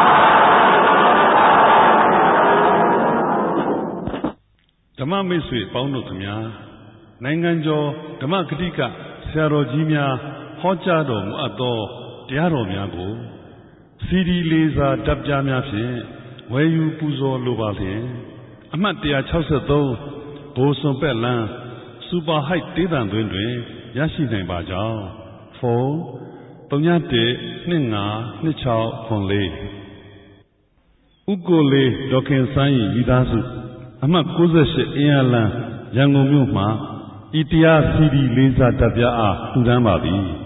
ဓမ္မမိတ်ဆွေပေါင်းတို့ခင်ဗျာနိုင်ငံကျော်ဓမ္မဂတိကဆရာတော်ကြီးများဟောကြားတော်မူအပ်သောတရားတော်များကိုစီဒီလေးစာတပ်ပြားများဖြင့်ဝယ်ယူပူဇော်လိုပါလျင်အမှတ်one sixty-threeဘိုးစွန်ပက်လန်းစူပါဟိုက်တေးသံတွင်တွင်ရရှိနိုင်ပါကြောင်းဖုန်းthree one one two five two six four fourဥက္ကိုလေးဒေါခင်ဆိုင်းဤသားစုအမှတ်ninety-eightအင်းအလန်းရန်ကုန်မြို့မှာဤတရားစီဒီလေးစာတပ်ပြအားထူထမ်းပါသည်